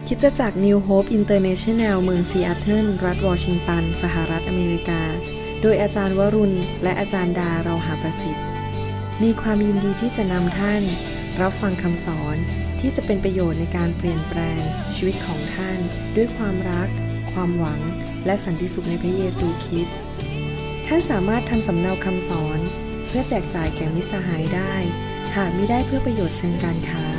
คริสตจักร New Hope International เมืองซีแอตเทิลรัฐวอชิงตันสหรัฐอเมริกาโดยอาจารย์วรุณและอาจารย์ดาเราหาประสิทธิ์มีความยินดีที่จะนำท่านรับฟังคำสอนที่จะเป็นประโยชน์ในการเปลี่ยนแปลงชีวิตของท่านด้วยความรักความหวังและสันติสุขในพระเยซูคริสต์ท่านสามารถทำสำเนาคำสอนเพื่อแจกจ่ายแก่มิตรสหายได้หากมิได้เพื่อประโยชน์เชิงการค้า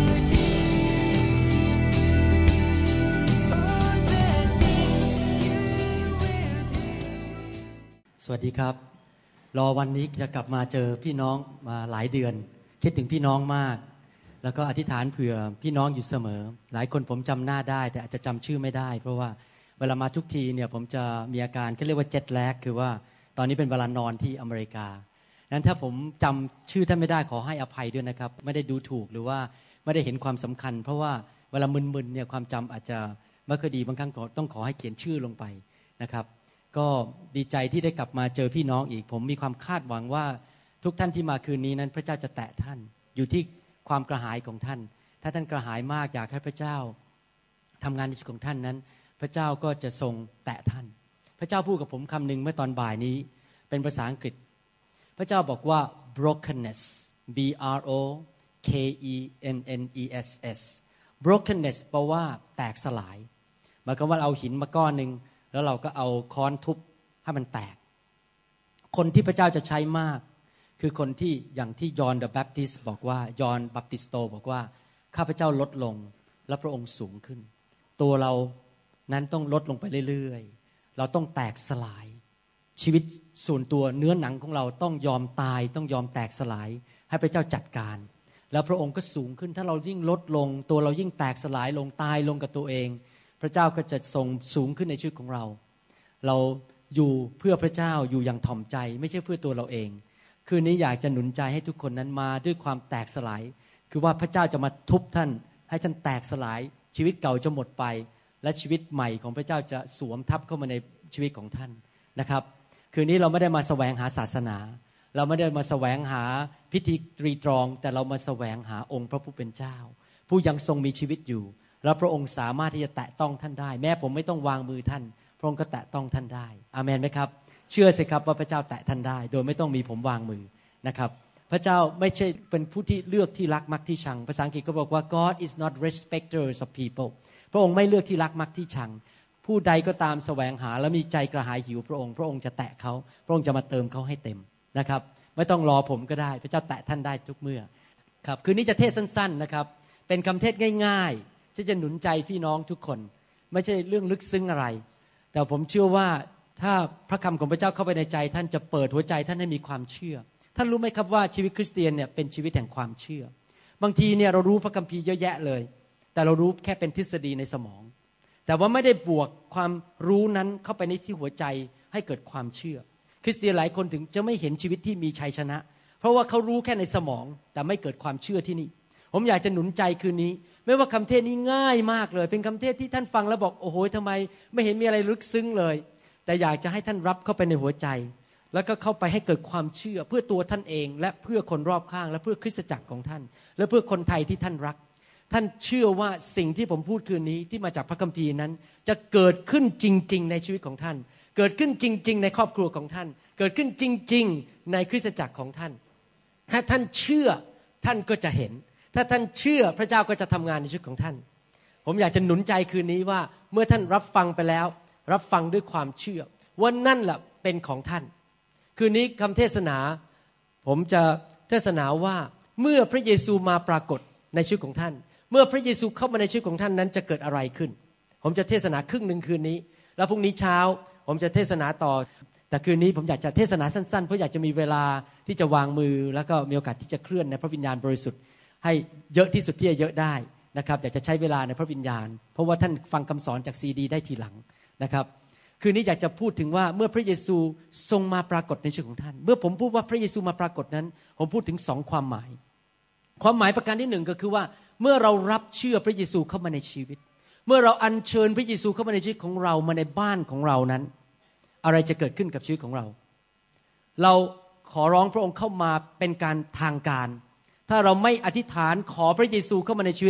สวัสดีครับรอวันนี้จะกลับมาเจอพี่น้องมาหลายเดือนคิดถึงพี่น้องมากแล้วก็อธิษฐานเผื่อพี่น้องอยู่เสมอหลายคนผมจำหน้าได้แต่อาจจะจำชื่อไม่ได้เพราะว่าเวลามาทุกทีเนี่ยผมจะมีอาการที่เรียกว่าเจ็ตแลกคือว่าตอนนี้เป็นเวลานอนที่อเมริกานั้นถ้าผมจำชื่อท่านไม่ได้ขอให้อภัยด้วยนะครับไม่ได้ดูถูกหรือว่าไม่ได้เห็นความสำคัญเพราะว่าเวลามึนๆเนี่ยความจำอาจจะไม่ค่อยดีบางครั้งต้องขอให้เขียนชื่อลงไปนะครับก็ดีใจที่ได้กลับมาเจอพี่น้องอีกผมมีความคาดหวังว่าทุกท่านที่มาคืนนี้นั้นพระเจ้าจะแตะท่านอยู่ที่ความกระหายของท่านถ้าท่านกระหายมากอยากให้พระเจ้าทำงานในชีวิตของท่านนั้นพระเจ้าก็จะทรงแตะท่านพระเจ้าพูดกับผมคำหนึ่งเมื่อตอนบ่ายนี้เป็นภาษาอังกฤษพระเจ้าบอกว่า brokenness b r o k e n n e s s brokenness แปลว่าแตกสลายหมายความว่าเอาหินมาก้อนนึงแล้วเราก็เอาค้อนทุบให้มันแตกคนที่พระเจ้าจะใช้มากคือคนที่อย่างที่ยอห์นเดอะแบปติสต์บอกว่ายอห์นบัพติสโตบอกว่าข้าพเจ้าลดลงและพระองค์สูงขึ้นตัวเรานั้นต้องลดลงไปเรื่อยๆเราต้องแตกสลายชีวิตส่วนตัวเนื้อหนังของเราต้องยอมตายต้องยอมแตกสลายให้พระเจ้าจัดการแล้วพระองค์ก็สูงขึ้นถ้าเรายิ่งลดลงตัวเรายิ่งแตกสลายลงตายลงกับตัวเองพระเจ้าก็จะทรงสูงขึ้นในชีวิตของเราเราอยู่เพื่อพระเจ้าอยู่อย่างถ่อมใจไม่ใช่เพื่อตัวเราเองคืนนี้อยากจะหนุนใจให้ทุกคนนั้นมาด้วยความแตกสลายคือว่าพระเจ้าจะมาทุบท่านให้ท่านแตกสลายชีวิตเก่าจะหมดไปและชีวิตใหม่ของพระเจ้าจะสวมทับเข้ามาในชีวิตของท่านนะครับคืนนี้เราไม่ได้มาแสวงหาศาสนาเราไม่ได้มาแสวงหาพิธีตรีตรองแต่เรามาแสวงหาองค์พระผู้เป็นเจ้าผู้ยังทรงมีชีวิตอยู่แล้วพระองค์สามารถที่จะแตะต้องท่านได้แม้ผมไม่ต้องวางมือท่านพระองค์ก็แตะต้องท่านได้อาเมนไหมครับเชื่อสิครับว่าพระเจ้าแตะท่านได้โดยไม่ต้องมีผมวางมือนะครับพระเจ้าไม่ใช่เป็นผู้ที่เลือกที่รักมักที่ชังภาษาอังกฤษก็บอกว่า God is not respecters of people พระองค์ไม่เลือกที่รักมักที่ชังผู้ใดก็ตามแสวงหาและมีใจกระหายหิวพระองค์จะแตะเขาพระองค์จะมาเติมเขาให้เต็มนะครับไม่ต้องรอผมก็ได้พระเจ้าแตะท่านได้ทุกเมื่อครับคืนนี้จะเทศสั้นๆนะครับเป็นคำเทศง่ายๆที่จะหนุนใจพี่น้องทุกคนไม่ใช่เรื่องลึกซึ้งอะไรแต่ผมเชื่อว่าถ้าพระคำของพระเจ้าเข้าไปในใจท่านจะเปิดหัวใจท่านให้มีความเชื่อท่านรู้ไหมครับว่าชีวิตคริสเตียนเนี่ยเป็นชีวิตแห่งความเชื่อบางทีเนี่ยเรารู้พระคัมภีร์เยอะแยะเลยแต่เรารู้แค่เป็นทฤษฎีในสมองแต่ว่าไม่ได้บวกความรู้นั้นเข้าไปในที่หัวใจให้เกิดความเชื่อคริสเตียนหลายคนถึงจะไม่เห็นชีวิตที่มีชัยชนะเพราะว่าเขารู้แค่ในสมองแต่ไม่เกิดความเชื่อที่นี่ผมอยากจะหนุนใจคืนนี้ไม่ว่าคำเทศนี้ง่ายมากเลยเป็นคำเทศที่ท่านฟังแล้วบอกโอ้โหทำไมไม่เห็นมีอะไรลึกซึ้งเลยแต่อยากจะให้ท่านรับเข้าไปในหัวใจแล้วก็เข้าไปให้เกิดความเชื่อเพื่อตัวท่านเองและเพื่อคนรอบข้างและเพื่อคริสตจักรของท่านและเพื่อคนไทยที่ท่านรักท่านเชื่อว่าสิ่งที่ผมพูดคืนนี้ที่มาจากพระคัมภีร์นั้นจะเกิดขึ้นจริงๆในชีวิตของท่านเกิดขึ้นจริงๆในครอบครัวของท่านเกิดขึ้นจริงๆในคริสตจักรของท่านถ้าท่านเชื่อท่านก็จะเห็นถ้าท่านเชื่อพระเจ้าก็จะทำงานในชีวิตของท่านผมอยากจะหนุนใจคืนนี้ว่าเมื่อท่านรับฟังไปแล้วรับฟังด้วยความเชื่อว่านั่นแหละเป็นของท่านคืนนี้คำเทศนาผมจะเทศนาว่าเมื่อพระเยซูมาปรากฏในชีวิตของท่านเมื่อพระเยซูเข้ามาในชีวิตของท่านนั้นจะเกิดอะไรขึ้นผมจะเทศนาครึ่งนึงคืนนี้แล้วพรุ่งนี้เช้าผมจะเทศนาต่อแต่คืนนี้ผมอยากจะเทศนาสั้นๆเพราะอยากจะมีเวลาที่จะวางมือแล้วก็มีโอกาสที่จะเคลื่อนในพระวิญญาณบริสุทธิ์ให้เยอะที่สุดที่จะเยอะได้นะครับอยากจะใช้เวลาในพระวิญญาณเพราะว่าท่านฟังคำสอนจากซีดีได้ทีหลังนะครับคืนนี้อยากจะพูดถึงว่าเมื่อพระเยซูทรงมาปรากฏในชีวิตของท่านเมื่อผมพูดว่าพระเยซูมาปรากฏนั้นผมพูดถึง2ความหมายความหมายประการที่1ก็คือว่าเมื่อเรารับเชื่อพระเยซูเข้ามาในชีวิตเมื่อเราอัญเชิญพระเยซูเข้ามาในชีวิตของเรามาในบ้านของเรานั้นอะไรจะเกิดขึ้นกับชีวิตของเราเราขอร้องพระองค์เข้ามาเป็นการทางการถ้าเราไม่อธิษฐานขอพระเยซูเข้ามาในชีวิต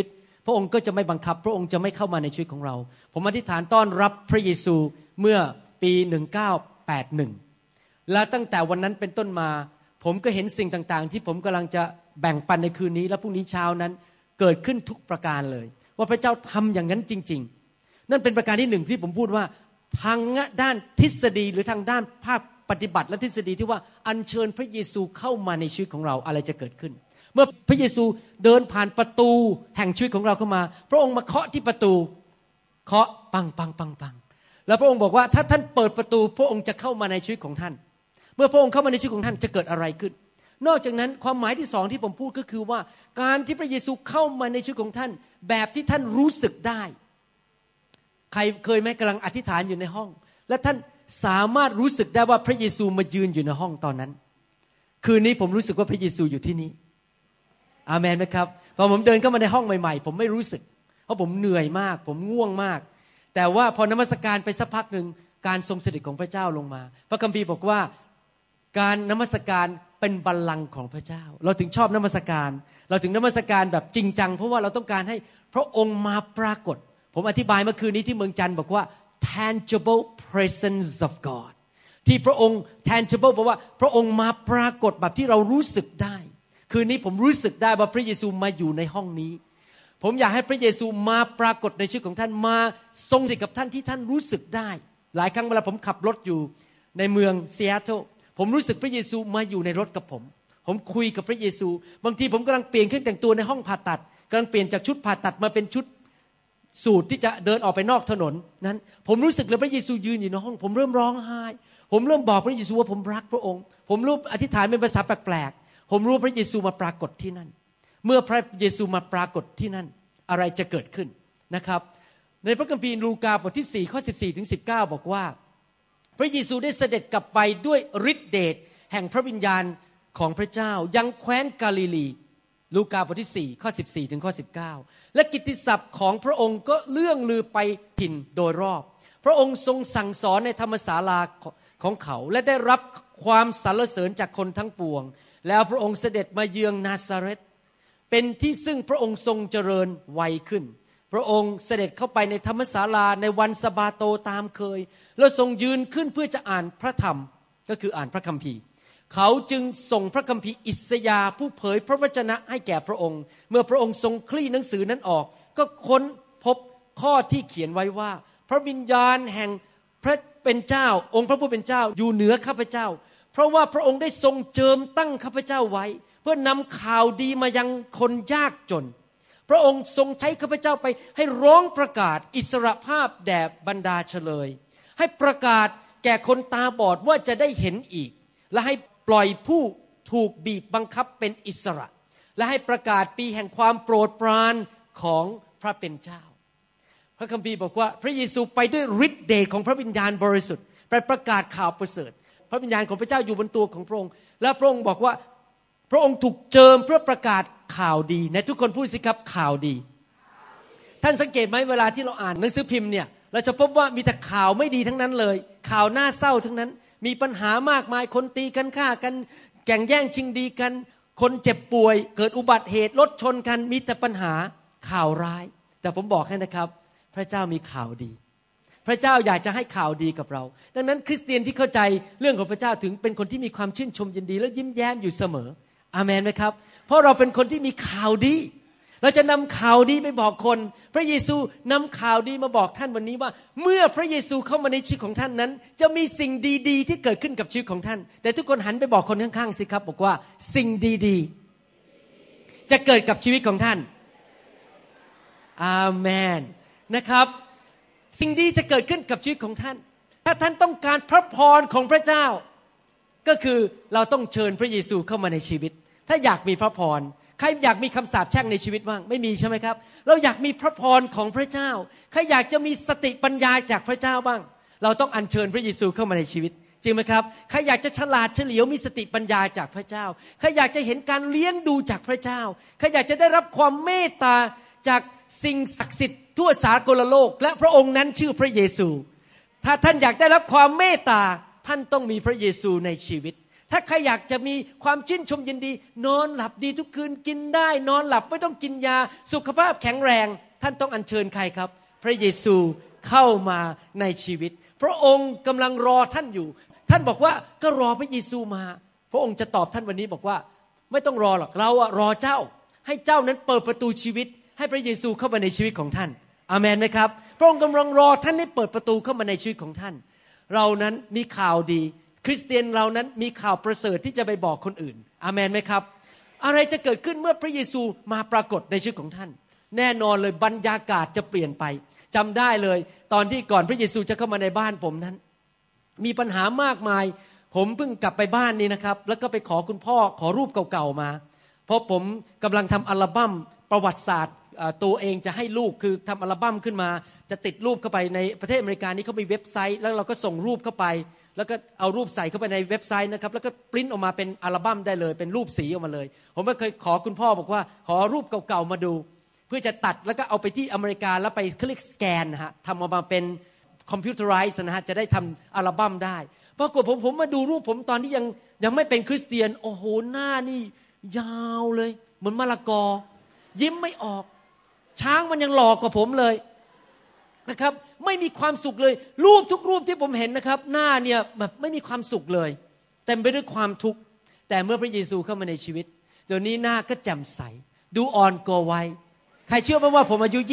พระองค์ก็จะไม่บังคับพระองค์จะไม่เข้ามาในชีวิตของเราผมอธิษฐานต้อนรับพระเยซูเมื่อปี1981และตั้งแต่วันนั้นเป็นต้นมาผมก็เห็นสิ่งต่างๆที่ผมกำลังจะแบ่งปันในคืนนี้และพรุ่งนี้เช้านั้นเกิดขึ้นทุกประการเลยว่าพระเจ้าทำอย่างนั้นจริงๆนั่นเป็นประการที่หนึ่งที่ผมพูดว่าทางด้านทฤษฎีหรือทางด้านภาคปฏิบัติและทฤษฎีที่ว่าอัญเชิญพระเยซูเข้ามาในชีวิตของเราอะไรจะเกิดขึ้นเมื่อพระเยซูเดินผ่านประตูแห่งชีวิตของเราเข้ามาพระองค์มาเคาะที่ประตูเคาะปังปังปังปังแล้วพระองค์บอกว่าถ้าท่านเปิดประตูพระองค์จะเข้ามาในชีวิตของท่านเมื่อพระองค์เข้ามาในชีวิตของท่านจะเกิดอะไรขึ้นนอกจากนั้นความหมายที่สองที่ผมพูดก็คือว่าการที่พระเยซูเข้ามาในชีวิตของท่านแบบที่ท่านรู้สึกได้ใครเคยไหมกำลังอธิษฐานอยู่ในห้องและท่านสามารถรู้สึกได้ว่าพระเยซูมายืนอยู่ในห้องตอนนั้นคืนนี้ผมรู้สึกว่าพระเยซูอยู่ที่นี่อาเมนไหมครับตอนผมเดินเข้ามาในห้องใหม่ๆผมไม่รู้สึกเพราะผมเหนื่อยมากผมง่วงมากแต่ว่าพอนมัสการไปสักพักนึงการทรงเสด็จของพระเจ้าลงมาพระคัมภีร์บอกว่าการนมัสการเป็นบัลลังก์ของพระเจ้าเราถึงชอบนมัสการเราถึงนมัสการแบบจริงจังเพราะว่าเราต้องการให้พระองค์มาปรากฏผมอธิบายเมื่อคืนนี้ที่เมืองจันทร์บอกว่า tangible presence of God ที่พระองค์ tangible เพราะว่าพระองค์มาปรากฏแบบที่เรารู้สึกได้คืนนี้ผมรู้สึกได้ว่าพระเยซูมาอยู่ในห้องนี้ผมอยากให้พระเยซูมาปรากฏในชีวิตของท่านมาทรงสิทธิ์กับท่านที่ท่านรู้สึกได้หลายครั้งเวลาผมขับรถอยู่ในเมืองซีแอตเทิลผมรู้สึกพระเยซูมาอยู่ในรถกับผมคุยกับพระเยซูบางทีผมกำลังเปลี่ยนเครื่องแต่งตัวในห้องผ่าตัดกำลังเปลี่ยนจากชุดผ่าตัดมาเป็นชุดสูทที่จะเดินออกไปนอกถนนนั้นผมรู้สึกเลยพระเยซูยืนอยู่ในห้องผมเริ่มร้องไห้ผมเริ่มบอกพระเยซูว่าผมรักพระองค์ผมรู้อธิษฐานเป็นภาษาแปลกๆผมรู้พระเยซูมาปรากฏที่นั่นเมื่อพระเยซูมาปรากฏที่นั่นอะไรจะเกิดขึ้นนะครับในพระคัมภีร์ลูกาบทที่4ข้อ14ถึง19บอกว่าพระเยซูได้เสด็จกลับไปด้วยฤทธิเดชแห่งพระวิญญาณของพระเจ้ายังแคว้นกาลิลีลูกาบทที่4ข้อ14ถึงข้อ19และกิตติศัพท์ของพระองค์ก็เลื่องลือไปถิ่นโดยรอบพระองค์ทรงสั่งสอนในธรรมศาลาของเขาและได้รับความสรรเสริญจากคนทั้งปวงแล้วพระองค์เสด็จมาเยือนนาซาเรตเป็นที่ซึ่งพระองค์ทรงเจริญวัยขึ้นพระองค์เสด็จเข้าไปในธรรมศาลาในวันสะบาโตตามเคยแล้วทรงยืนขึ้นเพื่อจะอ่านพระธรรมก็คืออ่านพระคัมภีร์เขาจึงส่งพระคัมภีร์อิสยาห์ผู้เผยพระวจนะให้แก่พระองค์เมื่อพระองค์ทรงคลี่หนังสือนั้นออกก็ค้นพบข้อที่เขียนไว้ว่าพระวิญญาณแห่งพระเป็นเจ้าองค์พระผู้เป็นเจ้าอยู่เหนือข้าพเจ้าเพราะว่าพระองค์ได้ทรงเจิมตั้งข้าพเจ้าไว้เพื่อนำข่าวดีมายังคนยากจนพระองค์ทรงใช้ข้าพเจ้าไปให้ร้องประกาศอิสรภาพแด่บรรดาเฉลยให้ประกาศแก่คนตาบอดว่าจะได้เห็นอีกและให้ปล่อยผู้ถูกบีบบังคับเป็นอิสระและให้ประกาศปีแห่งความโปรดปรานของพระเป็นเจ้าพระคัมภีร์บอกว่าพระเยซูไปด้วยฤทธิ์เดชของพระวิญญาณบริสุทธิ์ไปประกาศข่าวประเสริฐพระวิญญาณของพระเจ้าอยู่บนตัวของพระองค์และพระองค์บอกว่าพระองค์ถูกเจิมเพื่อประกาศข่าวดีในทุกคนพูดสิครับข่าวดีท่านสังเกตไหมเวลาที่เราอ่านหนังสือพิมพ์เนี่ยเราจะพบว่ามีแต่ข่าวไม่ดีทั้งนั้นเลยข่าวน่าเศร้าทั้งนั้นมีปัญหามากมายคนตีกันฆ่ากันแข่งแย่งชิงดีกันคนเจ็บป่วยเกิดอุบัติเหตุรถชนกันมีแต่ปัญหาข่าวร้ายแต่ผมบอกให้นะครับพระเจ้ามีข่าวดีพระเจ้าอยากจะให้ข่าวดีกับเราดังนั้นคริสเตียนที่เข้าใจเรื่องของพระเจ้าถึงเป็นคนที่มีความชื่นชมยินดีและยิ้มแย้มอยู่เสมออาเมนไหมครับเพราะเราเป็นคนที่มีข่าวดีเราจะนำข่าวดีไปบอกคนพระเยซูนำข่าวดีมาบอกท่านวันนี้ว่าเมื่อพระเยซูเข้ามาในชีวิตของท่านนั้นจะมีสิ่งดีๆที่เกิดขึ้นกับชีวิตของท่านแต่ทุกคนหันไปบอกคนข้างๆสิครับบอกว่าสิ่งดีๆจะเกิดกับชีวิตของท่านอาเมนนะครับสิ่งดีจะเกิดขึ้นกับชีวิตของท่านถ้าท่านต้องการพระพรของพระเจ้าก็คือเราต้องเชิญพระเยซูเข้ามาในชีวิตถ้าอยากมีพระพรใครอยากมีคำสาปแช่งในชีวิตบ้างไม่มีใช่ไหมครับเราอยากมีพระพรของพระเจ้าใครอยากจะมีสติปัญญาจากพระเจ้าบ้างเราต้องอัญเชิญพระเยซูเข้ามาในชีวิตจริงไหมครับใครอยากจะฉลาดเฉลียวมีสติปัญญาจากพระเจ้าใครอยากจะเห็นการเลี้ยงดูจากพระเจ้าใครอยากจะได้รับความเมตตาจากสิ่งศักดิ์สิทธิ์ทั่วสากลโลกและพระองค์นั้นชื่อพระเยซูถ้าท่านอยากได้รับความเมตตาท่านต้องมีพระเยซูในชีวิตถ้าใครอยากจะมีความชื่นชมยินดีนอนหลับดีทุกคืนกินได้นอนหลับไม่ต้องกินยาสุขภาพแข็งแรงท่านต้องอัญเชิญใครครับพระเยซูเข้ามาในชีวิตพระองค์กำลังรอท่านอยู่ท่านบอกว่าก็รอพระเยซูมาพระองค์จะตอบท่านวันนี้บอกว่าไม่ต้องรอหรอกเรารอเจ้าให้เจ้านั้นเปิดประตูชีวิตให้พระเยซูเข้ามาในชีวิตของท่านอาเมนไหมครับพระองค์กำลังรอท่านให้เปิดประตูเข้ามาในชีวิตของท่านเรานั้นมีข่าวดีคริสเตียนเรานั้นมีข่าวประเสริฐที่จะไปบอกคนอื่นอาเมนไหมครับอะไรจะเกิดขึ้นเมื่อพระเยซูมาปรากฏในชีวิตของท่านแน่นอนเลยบรรยากาศจะเปลี่ยนไปจำได้เลยตอนที่ก่อนพระเยซูจะเข้ามาในบ้านผมนั้นมีปัญหามากมายผมเพิ่งกลับไปบ้านนี่นะครับแล้วก็ไปขอคุณพ่อขอรูปเก่าๆมาเพราะผมกำลังทำอัลบั้มประวัติศาสตร์ตัวเองจะให้ลูกคือทำอัลบั้มขึ้นมาจะติดรูปเข้าไปในประเทศอเมริกานี่เขามีเว็บไซต์แล้วเราก็ส่งรูปเข้าไปแล้วก็เอารูปใส่เข้าไปในเว็บไซต์นะครับแล้วก็ปริ้นออกมาเป็นอัลบั้มได้เลยเป็นรูปสีออกมาเลยผมก็เคยขอคุณพ่อบอกว่าขอรูปเก่าๆมาดูเพื่อจะตัดแล้วก็เอาไปที่อเมริกาแล้วไปคลิกสแกนนะฮะทำออกมาเป็นคอมพิวเตอร์ไรซ์นะฮะจะได้ทำอัลบั้มได้ปรากฏผมมาดูรูปผมตอนที่ยังไม่เป็นคริสเตียนโอ้โหหน้านี่ยาวเลยเหมือนมะละกอยิ้มไม่ออกช้างมันยังหลอกกว่าผมเลยนะครับไม่มีความสุขเลยรูปทุกรูปที่ผมเห็นนะครับหน้าเนี่ยแบบไม่มีความสุขเลยเต็มไปด้วยความทุกข์แต่เมื่อพระเยซูเข้ามาในชีวิตเดี๋ยวนี้หน้าก็แจ่มใสดูอ่อนกว่าวัยใครเชื่อไหมว่าผมอายุ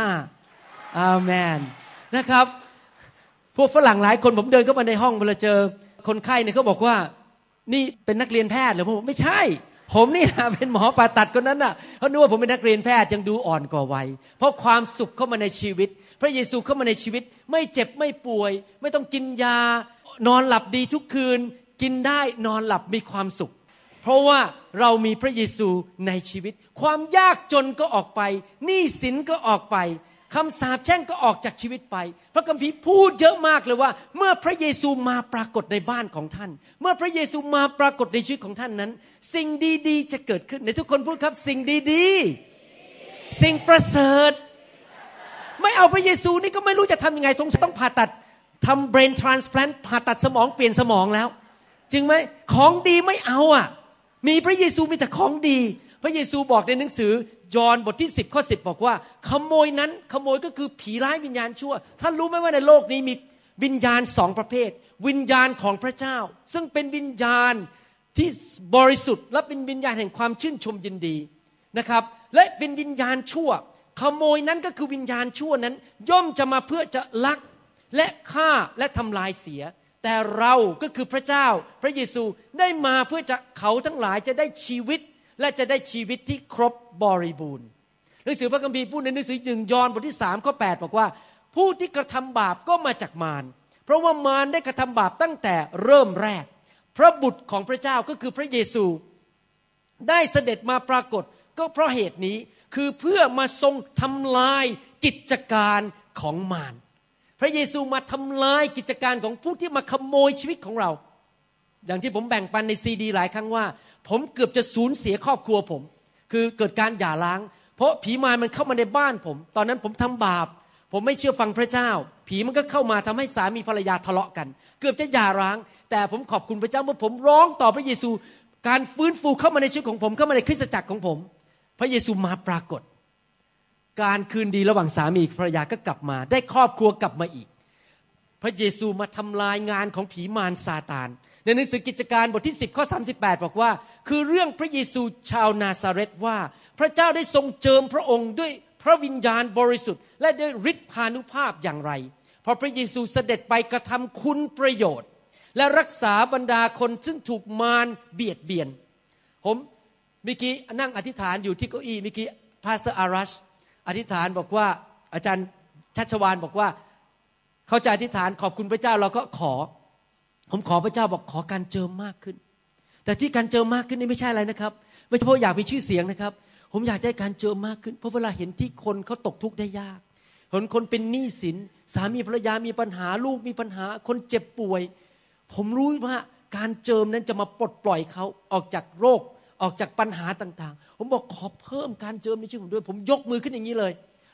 25อาเมนนะครับพวกฝรั่งหลายคนผมเดินเข้ามาในห้องเวลาเจอคนไข้เนี่ยเขาบอกว่านี่เป็นนักเรียนแพทย์หรือผมบอกไม่ใช่ผมนี่นะเป็นหมอผ่าตัดคนนั้นน่ะเขาคิดว่าผมเป็นนักเรียนแพทย์ยังดูอ่อนกว่าวัยเพราะความสุขเข้ามาในชีวิตพระเยซูเข้ามาในชีวิตไม่เจ็บไม่ป่วยไม่ต้องกินยานอนหลับดีทุกคืนกินได้นอนหลับมีความสุขเพราะว่าเรามีพระเยซูในชีวิตความยากจนก็ออกไปหนี้สินก็ออกไปคำสาปแช่งก็ออกจากชีวิตไปพระคัมภีร์พูดเยอะมากเลยว่าเมื่อพระเยซูมาปรากฏในบ้านของท่านเมื่อพระเยซูมาปรากฏในชีวิตของท่านนั้นสิ่งดีๆจะเกิดขึ้นในทุกคนพูดครับสิ่งดีๆสิ่งประเสริฐไม่เอาพระเยซูนี่ก็ไม่รู้จะทำยังไงสงสัยต้องผ่าตัดทำ brain transplant ผ่าตัดสมองเปลี่ยนสมองแล้วจริงไหมของดีไม่เอาอ่ะมีพระเยซูมีแต่ของดีพระเยซูบอกในหนังสือยอห์นบทที่10ข้อ10บอกว่าขโมยนั้นขโมยก็คือผีร้ายวิญญาณชั่วท่านรู้ไหมว่าในโลกนี้มีวิญญาณ2ประเภทวิญญาณของพระเจ้าซึ่งเป็นวิญญาณที่บริสุทธิ์และเป็นวิญญาณแห่งความชื่นชมยินดีนะครับและเป็นวิญญาณชั่วขโมยนั้นก็คือวิญญาณชั่วนั้นย่อมจะมาเพื่อจะลักและฆ่าและทำลายเสียแต่เราก็คือพระเจ้าพระเยซูได้มาเพื่อจะเขาทั้งหลายจะได้ชีวิตและจะได้ชีวิตที่ครบบริบูรณ์หนังสือพระคัมภีร์พูดในหนังสือ1 ยอห์นบทที่3ข้อ8บอกว่าผู้ที่กระทำบาปก็มาจากมารเพราะว่ามารได้กระทำบาปตั้งแต่เริ่มแรกพระบุตรของพระเจ้าก็คือพระเยซูได้เสด็จมาปรากฏก็เพราะเหตุนี้คือเพื่อมาทรงทำลายกิจการของมารพระเยซูมาทำลายกิจการของผู้ที่มาขโมยชีวิตของเราอย่างที่ผมแบ่งปันในซีดีหลายครั้งว่าผมเกือบจะสูญเสียครอบครัวผมคือเกิดการหย่าร้างเพราะผีมารมันเข้ามาในบ้านผมตอนนั้นผมทำบาปผมไม่เชื่อฟังพระเจ้าผีมันก็เข้ามาทำให้สามีภรรยาทะเลาะกันเกือบจะหย่าร้างแต่ผมขอบคุณพระเจ้าเมื่อผมร้องต่อพระเยซูการฟื้นฟูเข้ามาในชีวิตของผมเข้ามาในคริสตจักรของผมพระเยซูมาปรากฏการคืนดีระหว่างสามีภรรยาก็กลับมาได้ครอบครัวกลับมาอีกพระเยซูมาทำลายงานของผีมารซาตานในหนังสือกิจการบทที่10ข้อ38บอกว่าคือเรื่องพระเยซูชาวนาซาเรตว่าพระเจ้าได้ทรงเจิมพระองค์ด้วยพระวิญญาณบริสุทธิ์และด้วยฤทธานุภาพอย่างไรเพราะพระเยซูเสด็จไปกระทำคุณประโยชน์และรักษาบรรดาคนซึ่งถูกมารเบียดเบียนผมเมื่อกี้นั่งอธิษฐานอยู่ที่เก้าอี้เมื่อกี้พาสเตอร์อารัชอธิษฐานบอกว่าอาจารย์ชัชวาลบอกว่าเขาจะอธิษฐานขอบคุณพระเจ้าเราก็ผมขอพระเจ้าบอกขอการเจิมมากขึ้นแต่ที่การเจิมมากขึ้นนี่ไม่ใช่อะไรนะครับไม่ใช่เพราะอยากมีชื่อเสียงนะครับผมอยากได้การเจิมมากขึ้นเพราะเวลาเห็นที่คนเขาตกทุกข์ได้ยากเห็นคนเป็นหนี้สินสามีภรรยามีปัญหาลูกมีปัญหาคนเจ็บป่วยผมรู้ว่าการเจิมนั้นจะมาปลดปล่อยเขาออกจากโรคออกจากปัญหาต่างๆผมบอกขอเพิ่มการเจิมในชีวิตผมด้วยผมยกมือขึ้นอย่างนี้เลยแ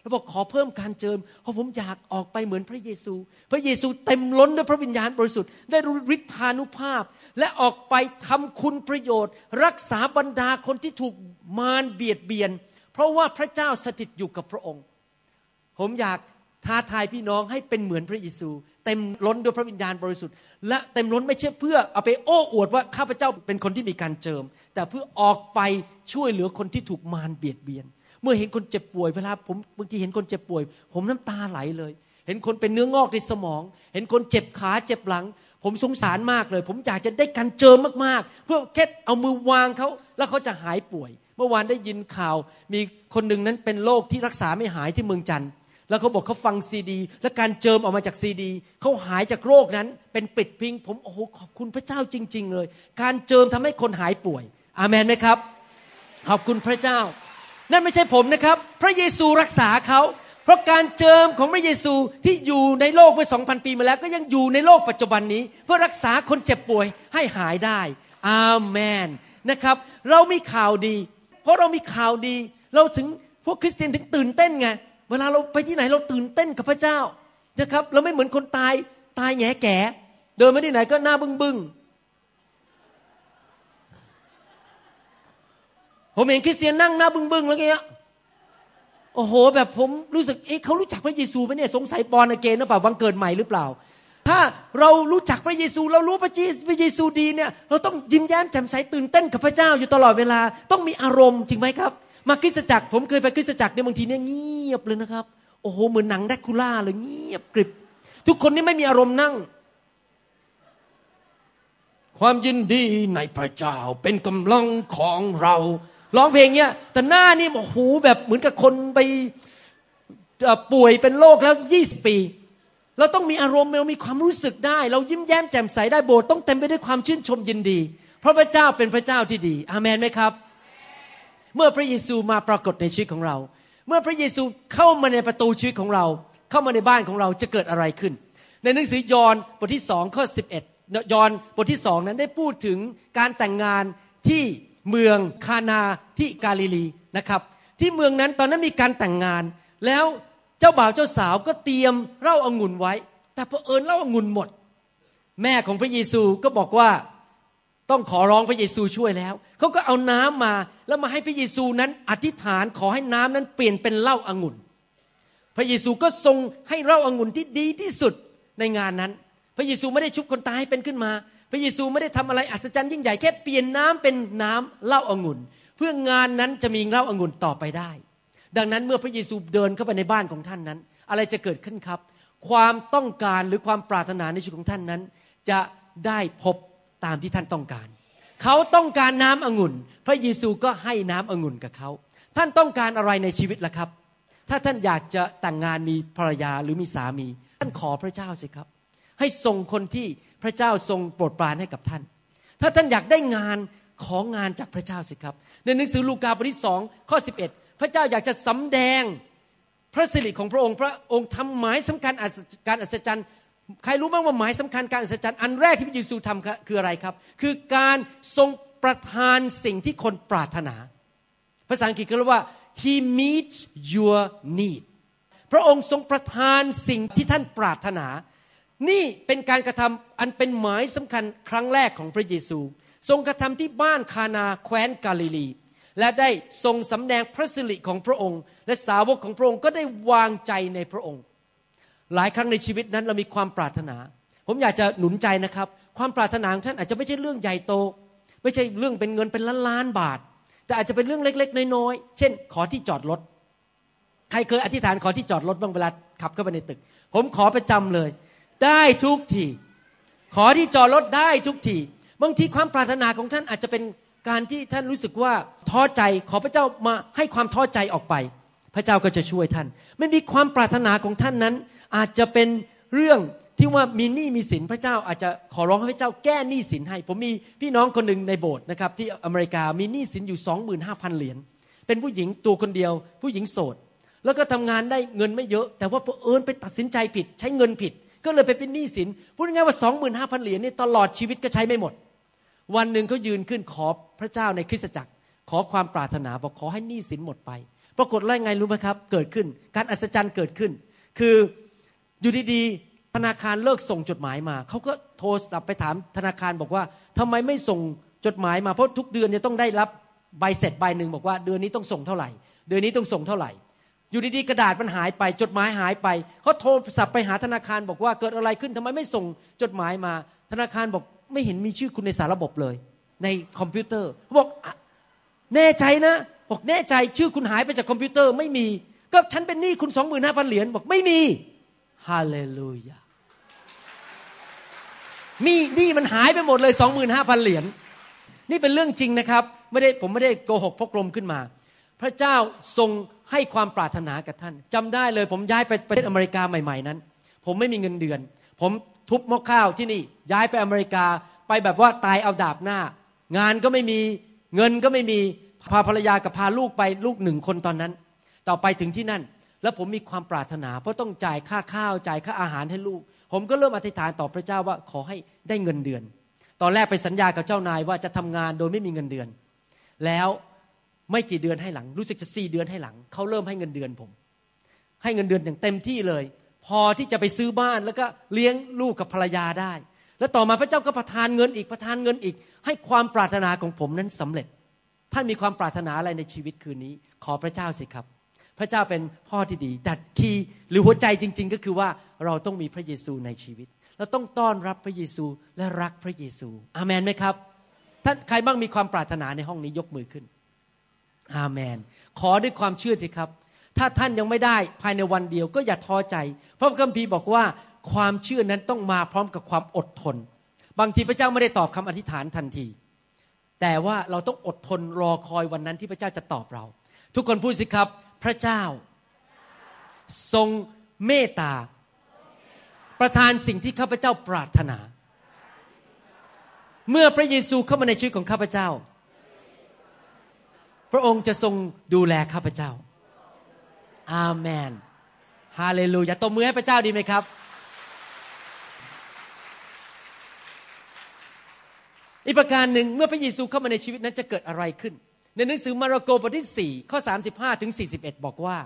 แล้วบอกขอเพิ่มการเจิมเพราะผมอยากออกไปเหมือนพระเยซูพระเยซูเต็มล้นด้วยพระวิญญาณบริสุทธิ์ได้รู้ฤทธานุภาพและออกไปทำคุณประโยชน์รักษาบรรดาคนที่ถูกมารเบียดเบียนเพราะว่าพระเจ้าสถิตอยู่กับพระองค์ผมอยากท้าทายพี่น้องให้เป็นเหมือนพระเยซูเต็มล้นด้วยพระวิญญาณบริสุทธิ์และเต็มล้นไม่ใช่เพื่อเอาไปโอ้อวดว่าข้าพเจ้าเป็นคนที่มีการเจิมแต่เพื่อออกไปช่วยเหลือคนที่ถูกมารเบียดเบียนเมื่อเห็นคนเจ็บป่วยเวลาผมบางทีเห็นคนเจ็บป่วยผมน้ำตาไหลเลยเห็นคนเป็นเนื้องอกในสมองเห็นคนเจ็บขาเจ็บหลังผมสงสารมากเลยผมอยากจะได้การเจิมมากๆเพื่อแค่เอามือวางเขาแล้วเขาจะหายป่วยเมื่อวานได้ยินข่าวมีคนหนึ่งนั้นเป็นโรคที่รักษาไม่หายที่เมืองจันทร์แล้วเขาบอกเขาฟังซีดีและการเจิมออกมาจากซีดีเขาหายจากโรคนั้นเป็นปิดพิงผมโอ้โหขอบคุณพระเจ้าจริงๆเลยการเจิมทำให้คนหายป่วยอาเมนไหมครับขอบคุณพระเจ้านั่นไม่ใช่ผมนะครับพระเยซูรักษาเขาเพราะการเจิมของพระเยซูที่อยู่ในโลกเมื่อ 2,000 ปีมาแล้วก็ยังอยู่ในโลกปัจจุบันนี้เพื่อรักษาคนเจ็บป่วยให้หายได้อาเมนนะครับเรามีข่าวดีเพราะเรามีข่าวดีเราถึงพวกคริสเตียนถึงตื่นเต้นไงเวลาเราไปที่ไหนเราตื่นเต้นกับพระเจ้านะครับเราไม่เหมือนคนตายแง่แก่เดินมาที่ไหนก็หน้าบึ้งผมเห็นคริสเตียนนั่งหน้าบึ้งแล้วเงี้ยโอ้โหแบบผมรู้สึกเขารู้จักพระเยซูไหมเนี่ยสงสัยบอร์นอเกนหรือเปล่าบังเกิดใหม่หรือเปล่าถ้าเรารู้จักพระเยซูเรารู้พระเยซูดีเนี่ยเราต้องยิ้มแย้มแจ่มใสตื่นเต้นกับพระเจ้าอยู่ตลอดเวลาต้องมีอารมณ์จริงไหมครับมาคริสตจักรผมเคยไปคริสตจักรเนี่ยบางทีเนี่ยเงียบเลยนะครับโอ้โหเหมือนหนังแดร็กคูล่าเลยเงียบกริบทุกคนนี่ไม่มีอารมณ์นั่งความยินดีในพระเจ้าเป็นกำลังของเราร้องเพลงเนี้ยแต่หน้านี่โอ้โหแบบเหมือนกับคนไปป่วยเป็นโรคแล้ว20 ปีเราต้องมีอารมณ์เรามีความรู้สึกได้เรายิ้มแย้มแจ่มใสได้โบสถ์ต้องเต็มไปด้วยความชื่นชมยินดีเพราะพระเจ้าเป็นพระเจ้าที่ดีอาเมนไหมครับเมื่อพระเยซูมาปรากฏในชีวิตของเราเมื่อพระเยซูเข้ามาในประตูชีวิตของเราเข้ามาในบ้านของเราจะเกิดอะไรขึ้นในหนังสือยอห์นบทที่2ข้อ11ยอห์นบทที่2นั้นได้พูดถึงการแต่งงานที่เมืองคานาที่กาลิลีนะครับที่เมืองนั้นตอนนั้นมีการแต่งงานแล้วเจ้าบ่าวเจ้าสาวก็เตรียมเหล้าองุ่นไว้แต่เผอิญเหล้าองุ่นหมดแม่ของพระเยซูก็บอกว่าต้องขอร้องพระเยซูช่วยแล้วเขาก็เอาน้ำมาแล้วมาให้พระเยซูนั้นอธิษฐานขอให้น้ำนั้นเปลี่ยนเป็นเหล้าองุ่นพระเยซูก็ทรงให้เหล้าองุ่นที่ดีที่สุดในงานนั้นพระเยซูไม่ได้ชุบคนตายให้เป็นขึ้นมาพระเยซูไม่ได้ทำอะไรอัศจรรย์ยิ่งใหญ่แค่เปลี่ยนน้ำเป็นน้ำเหล้าองุ่นเพื่องานนั้นจะมีเหล้าองุ่นต่อไปได้ดังนั้นเมื่อพระเยซูเดินเข้าไปในบ้านของท่านนั้นอะไรจะเกิดขึ้นครับความต้องการหรือความปรารถนาในชีวิตของท่านนั้นจะได้พบตามที่ท่านต้องการเขาต้องการน้ำองุ่นพระเยซูก็ให้น้ำองุ่นกับเขาท่านต้องการอะไรในชีวิตล่ะครับถ้าท่านอยากจะแต่งงานมีภรรยาหรือมีสามีท่านขอพระเจ้าสิครับให้ส่งคนที่พระเจ้าทรงโปรดปรานให้กับท่านถ้าท่านอยากได้งานของานจากพระเจ้าสิครับในหนังสือลูกาบทที่2ข้อ11พระเจ้าอยากจะสำแดงพระสิริของพระองค์พระองค์ทำหมายสำคัญการอัศจรรย์ใครรู้บ้างว่าหมายสำคัญการอัศจรรย์อันแรกที่พระเยซูทำคืออะไรครับคือการทรงประทานสิ่งที่คนปรารถนาภาษาอังกฤษเขาเรียกว่า He meets your need พระองค์ทรงประทานสิ่งที่ท่านปรารถนานี่เป็นการกระทำอันเป็นหมายสำคัญครั้งแรกของพระเยซูทรงกระทำที่บ้านคานาแคว้นกาลิลีและได้ทรงสำแดงพระสิริของพระองค์และสาวกของพระองค์ก็ได้วางใจในพระองค์หลายครั้งในชีวิตนั้นเรามีความปรารถนาผมอยากจะหนุนใจนะครับความปรารถนาของท่านอาจจะไม่ใช่เรื่องใหญ่โตไม่ใช่เรื่องเป็นเงินเป็นล้านๆบาทแต่อาจจะเป็นเรื่องเล็กๆน้อยๆเช่นขอที่จอดรถใครเคยอธิษฐานขอที่จอดรถบ้างเวลาขับเข้าไปในตึกผมขอประจำเลยได้ทุกทีขอที่จอดรถได้ทุกทีบางทีความปรารถนาของท่านอาจจะเป็นการที่ท่านรู้สึกว่าท้อใจขอพระเจ้ามาให้ความท้อใจออกไปพระเจ้าก็จะช่วยท่านไม่มีความปรารถนาของท่านนั้นอาจจะเป็นเรื่องที่ว่ามีหนี้มีสินพระเจ้าอาจจะขอร้องให้พระเจ้าแก้หนี้สินให้ผมมีพี่น้องคนหนึ่งในโบสถ์นะครับที่อเมริกามีหนี้สินอยู่ 25,000 เหรียญเป็นผู้หญิงตัวคนเดียวผู้หญิงโสดแล้วก็ทำงานได้เงินไม่เยอะแต่ว่าเผอิญไปตัดสินใจผิดใช้เงินผิดก็เลยไปเป็นหนี้สินพูดง่ายๆว่า 25,000 เหรียญนี่ตลอดชีวิตก็ใช้ไม่หมดวันหนึ่งเขายืนขึ้นขอพระเจ้าในคริสตจักรขอความปรารถนาบอกขอให้หนี้สินหมดไปปรากฏว่าไงรู้ไหมครับเกิดขึ้นการอัศจรรย์เกิดขึ้นคืออยู่ดีๆธนาคารเลิกส่งจดหมายมาเขาก็โทรศัพท์ไปถามธนาคารบอกว่าทำไมไม่ส่งจดหมายมาเพราะทุกเดือนจะต้องได้รับใบเสร็จใบหนึ่งบอกว่าเดือนนี้ต้องส่งเท่าไหร่เดือนนี้ต้องส่งเท่าไหร่อยู่ดีๆกระดาษมันหายไปจดหมายหายไปเขาโทรศัพท์ไปหาธนาคารบอกว่าเกิดอะไรขึ้นทำไมไม่ส่งจดหมายมาธนาคารบอกไม่เห็นมีชื่อคุณในสารระบบเลยในคอมพิวเตอร์เขาบอกแน่ใจนะบอกแน่ใจชื่อคุณหายไปจากคอมพิวเตอร์ไม่มีก็ฉันเป็นหนี้คุณ 25,000 เหรียญบอกไม่มีฮาเลลูยานี่มันหายไปหมดเลย 25,000 เหรียญนี่เป็นเรื่องจริงนะครับผมไม่ได้โกหกพกลมขึ้นมาพระเจ้าทรงให้ความปรารถนากับท่านจำได้เลยผมย้ายไปประเทศอเมริกาใหม่ๆนั้นผมไม่มีเงินเดือนผมทุบหม้อข้าวที่นี่ย้ายไปอเมริกาไปแบบว่าตายเอาดาบหน้างานก็ไม่มีเงินก็ไม่มีพาภรรยากับพาลูกไปลูก1 คนตอนนั้นต่อไปถึงที่นั่นแล้วผมมีความปรารถนาเพราะต้องจ่ายค่าข้าวจ่ายค่าอาหารให้ลูกผมก็เริ่มอธิษฐานต่อพระเจ้าว่าขอให้ได้เงินเดือนตอนแรกไปสัญญากับเจ้านายว่าจะทำงานโดยไม่มีเงินเดือนแล้วไม่กี่เดือนให้หลังรู้สึกจะ4 เดือนให้หลังเขาเริ่มให้เงินเดือนผมให้เงินเดือนอย่างเต็มที่เลยพอที่จะไปซื้อบ้านแล้วก็เลี้ยงลูกกับภรรยาได้แล้วต่อมาพระเจ้าก็ประทานเงินอีกให้ความปรารถนาของผมนั้นสำเร็จท่านมีความปรารถนาอะไรในชีวิตคืนนี้ขอพระเจ้าสิครับพระเจ้าเป็นพ่อที่ดีแต่คีย์หรือหัวใจจริงๆก็คือว่าเราต้องมีพระเยซูในชีวิตเราต้องต้อนรับพระเยซูและรักพระเยซูอาเมนไหมครับท่านใครบ้างมีความปรารถนาในห้องนี้ยกมือขึ้นอาเมนขอด้วยความเชื่อสิครับถ้าท่านยังไม่ได้ภายในวันเดียวก็อย่าท้อใจเพราะพระคัมภีร์บอกว่าความเชื่อนั้นต้องมาพร้อมกับความอดทนบางทีพระเจ้าไม่ได้ตอบคำอธิษฐานทันทีแต่ว่าเราต้องอดทนรอคอยวันนั้นที่พระเจ้าจะตอบเราทุกคนพูดสิครับพระเจ้าทรงเมตตาประทานสิ่งที่ข้าพเจ้าปรารถนาเมื่อพระเยซูเข้ามาในชีวิตของข้าพเจ้าพระองค์จะทรงดูแลข้าพเจ้าอาเมนฮาเลลูยาตบมือให้พระเจ้าดีไหมครับอีกประการหนึ่งเมื่อพระเยซูเข้ามาในชีวิตนั้นจะเกิดอะไรขึ้นในหนังสือมาระโกบทที่4ข้อ35ถึง41บอกว่า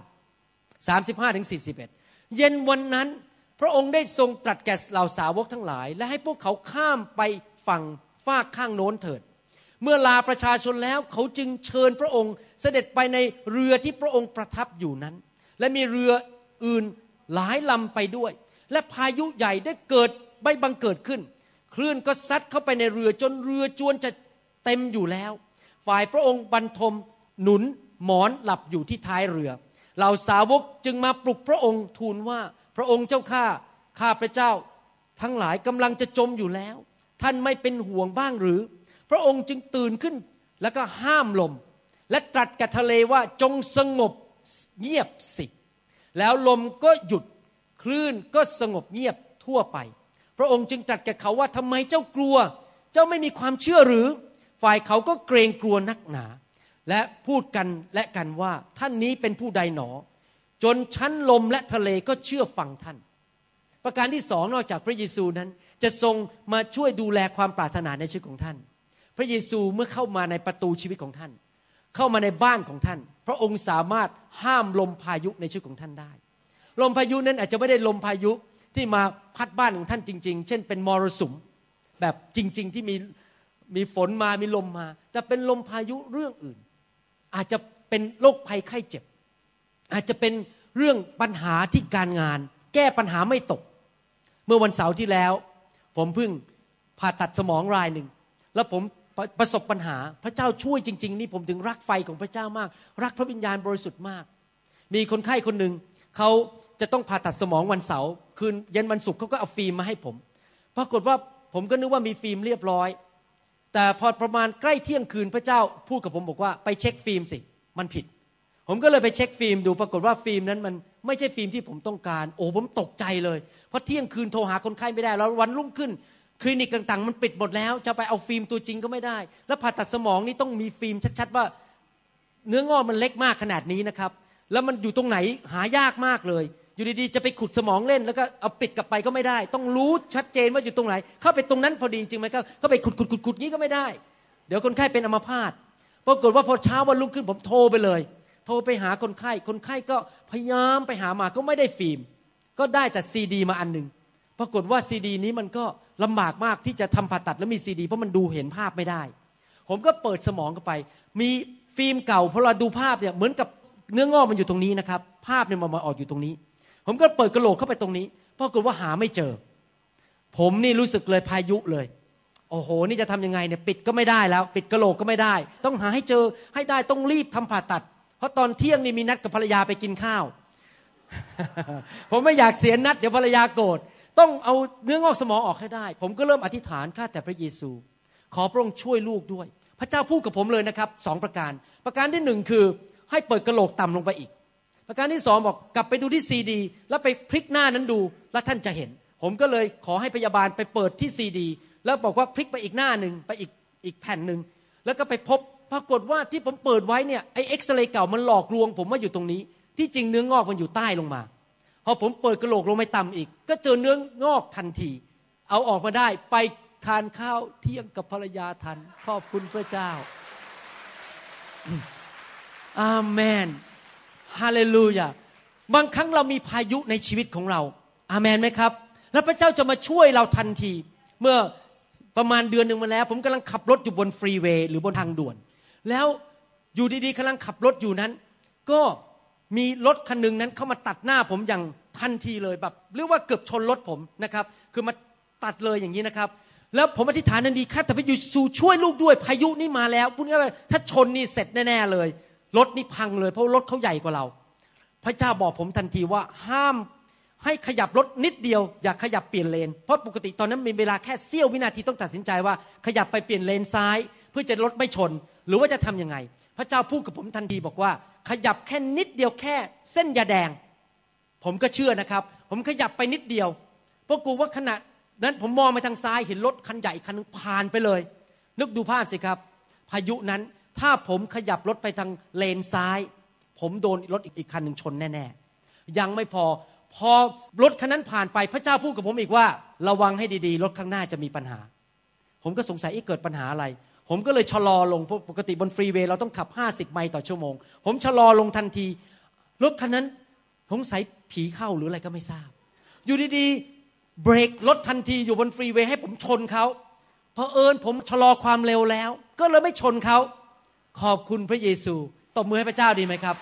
35ถึง41เย็นวันนั้นพระองค์ได้ทรงตรัสแก่เหล่าสาวกทั้งหลายและให้พวกเขาข้ามไปฝั่งฝากข้างโน้นเถิดเมื่อลาประชาชนแล้วเขาจึงเชิญพระองค์เสด็จไปในเรือที่พระองค์ประทับอยู่นั้นและมีเรืออื่นหลายลำไปด้วยและพายุใหญ่ได้บังเกิดขึ้นคลื่นก็ซัดเข้าไปในเรือจนเรือจวนจะเต็มอยู่แล้วฝ่ายพระองค์บรรทมหนุนหมอนหลับอยู่ที่ท้ายเรือเหล่าสาวกจึงมาปลุกพระองค์ทูลว่าพระองค์เจ้าข้าพระเจ้าทั้งหลายกำลังจะจมอยู่แล้วท่านไม่เป็นห่วงบ้างหรือพระองค์จึงตื่นขึ้นแล้วก็ห้ามลมและตรัสกับทะเลว่าจงสงบเงียบสิแล้วลมก็หยุดคลื่นก็สงบเงียบทั่วไปพระองค์จึงตรัสแก่เขาว่าทำไมเจ้ากลัวเจ้าไม่มีความเชื่อหรือฝ่ายเขาก็เกรงกลัวนักหนาและพูดกันและกันว่าท่านนี้เป็นผู้ใดหนอจนชั้นลมและทะเลก็เชื่อฟังท่านประการที่2นอกจากพระเยซูนั้นจะทรงมาช่วยดูแลความปรารถนาในชีวิตของท่านพระเยซูเมื่อเข้ามาในประตูชีวิตของท่านเข้ามาในบ้านของท่านพระองค์สามารถห้ามลมพายุในชีวิตของท่านได้ลมพายุนั้นอาจจะไม่ได้ลมพายุที่มาพัดบ้านของท่านจริงๆเช่นเป็นมรสุมแบบจริงๆที่มีฝนมามีลมมาแต่เป็นลมพายุเรื่องอื่นอาจจะเป็นโรคภัยไข้เจ็บอาจจะเป็นเรื่องปัญหาที่การงานแก้ปัญหาไม่ตกเมื่อวันเสาร์ที่แล้วผมเพิ่งผ่าตัดสมองรายหนึ่งแล้วผมประสบปัญหาพระเจ้าช่วยจริงๆนี่ผมถึงรักไฟของพระเจ้ามากรักพระวิญญาณบริสุทธิ์มากมีคนไข้คนหนึ่งเขาจะต้องผ่าตัดสมองวันเสาร์คืนเย็นวันศุกร์เขาก็เอาฟิล์มมาให้ผมปรากฏว่าผมก็นึกว่ามีฟิล์มเรียบร้อยแต่พอประมาณใกล้เที่ยงคืนพระเจ้าพูดกับผมบอกว่าไปเช็คฟิล์มสิมันผิดผมก็เลยไปเช็คฟิล์มดูปรากฏว่าฟิล์มนั้นมันไม่ใช่ฟิล์มที่ผมต้องการโอ้ผมตกใจเลยเพราะเที่ยงคืนโทรหาคนไข้ไม่ได้แล้ววันรุ่งขึ้นคลินิกต่างๆมันปิดหมดแล้วจะไปเอาฟิล์มตัวจริงก็ไม่ได้แล้วผ่าตัดสมองนี่ต้องมีฟิล์มชัดๆว่าเนื้องอกมันเล็กมากขนาดนี้นะครับแล้วมันอยู่ตรงไหนหายากมากเลยอยู่ดีๆจะไปขุดสมองเล่นแล้วก็เอาปิดกลับไปก็ไม่ได้ต้องรู้ชัดเจนว่าอยู่ตรงไหนเข้าไปตรงนั้นพอดีจริงไหมครับเข้าไปขุดงี้ก็ไม่ได้เดี๋ยวคนไข้เป็นอัมพาตปรากฏว่าพอเช้าวันรุ่งขึ้นผมโทรไปเลยโทรไปหาคนไข้คนไข้ก็พยายามไปหามาก็ไม่ได้ฟิล์มก็ได้แต่ซีดีมาอันนึงปรากฏว่าซีดีนี้มันก็ลำบากมากที่จะทำผ่าตัดแล้วมีซีดีเพราะมันดูเห็นภาพไม่ได้ผมก็เปิดสมองเข้าไปมีฟิล์มเก่าพอเราดูภาพเนี่ยเหมือนกับเนื้องอกมันอยู่ตรงนี้นะครับภาพเนี่ยมันมาออกอยู่ตรงนี้ผมก็เปิดกระโหลกเข้าไปตรงนี้ปรากฏว่าหาไม่เจอผมนี่รู้สึกเลยพายุเลยโอ้โหนี่จะทำยังไงเนี่ยปิดก็ไม่ได้แล้วปิดกระโหลกก็ไม่ได้ต้องหาให้เจอให้ได้ต้องรีบทำผ่าตัดเพราะตอนเที่ยงนี่มีนัดกับภรรยาไปกินข้าว ผมไม่อยากเสียนัดเดี๋ยวภรรยาโกรธต้องเอาเนื้องอกสมองออกให้ได้ผมก็เริ่มอธิษฐานข้าแต่พระเยซูขอพระองค์ช่วยลูกด้วยพระเจ้าพูดกับผมเลยนะครับ2ประการที่1คือให้เปิดกระโหลกต่ำลงไปอีกประการที่2บอกกลับไปดูที่ซีดีแล้วไปพลิกหน้านั้นดูแล้วท่านจะเห็นผมก็เลยขอให้พยาบาลไปเปิดที่ซีดีแล้วบอกว่าพลิกไปอีกหน้านึงไปอีกแผ่นนึงแล้วก็ไปพบปรากฏว่าที่ผมเปิดไว้เนี่ยไอ้เอ็กซเรย์เก่ามันหลอกลวงผมว่าอยู่ตรงนี้ที่จริงเนื้องอกมันอยู่ใต้ลงมาพอผมเปิดกระโหลกลงไปต่ำอีกก็เจอเนื้องอกทันทีเอาออกมาได้ไปทานข้าวเที่ยงกับภรรยาทันขอบคุณพระเจ้าอาเมนฮาเลลูยาบางครั้งเรามีพายุในชีวิตของเราอาเมนไหมครับแล้วพระเจ้าจะมาช่วยเราทันทีเมื่อประมาณเดือนนึงมาแล้วผมกำลังขับรถอยู่บนฟรีเวย์หรือบนทางด่วนแล้วอยู่ดีๆกำลังขับรถอยู่นั้นก็มีรถคันนึงนั้นเข้ามาตัดหน้าผมอย่างทันทีเลยแบบเรียกว่าเกือบชนรถผมนะครับคือมาตัดเลยอย่างนี้นะครับแล้วผมอธิษฐานทันทีข้าแต่พระเยซูช่วยลูกด้วยพายุนี่มาแล้วพูดง่ายๆถ้าชนนี่เสร็จแน่ๆเลยรถนี่พังเลยเพราะรถเขาใหญ่กว่าเราพระเจ้าบอกผมทันทีว่าห้ามให้ขยับรถนิดเดียวอย่าขยับเปลี่ยนเลนเพราะปกติตอนนั้นมีเวลาแค่เสี้ยววินาทีต้องตัดสินใจว่าขยับไปเปลี่ยนเลนซ้ายเพื่อจะรถไม่ชนหรือว่าจะทำยังไงพระเจ้าพูดกับผมทันทีบอกว่าขยับแค่นิดเดียวแค่เส้นยาแดงผมก็เชื่อนะครับผมขยับไปนิดเดียวเพราะกูว่าขณะนั้นผมมองไปทางซ้ายเห็นรถคันใหญ่คันนึงผ่านไปเลยนึกดูภาพสิครับพายุนั้นถ้าผมขยับรถไปทางเลนซ้ายผมโดนรถอีกคันนึงชนแน่ๆยังไม่พอรถคันนั้นผ่านไปพระเจ้าพูดกับผมอีกว่าระวังให้ดีๆรถข้างหน้าจะมีปัญหาผมก็สงสัยเกิดปัญหาอะไรผมก็เลยชะลอลงเพราะปกติบนฟรีเวย์เราต้องขับ50ไมล์ต่อชั่วโมงผมชะลอลงทันทีรถคันนั้นสงสัยผีเข้าหรืออะไรก็ไม่ทราบอยู่ดีๆเบรกรถทันทีอยู่บนฟรีเวย์ให้ผมชนเขาเผอิญผมชะลอความเร็วแล้วก็เลยไม่ชนเขาขอบคุณพระเยซูตบมือให้พระเจ้าดีไหมครับ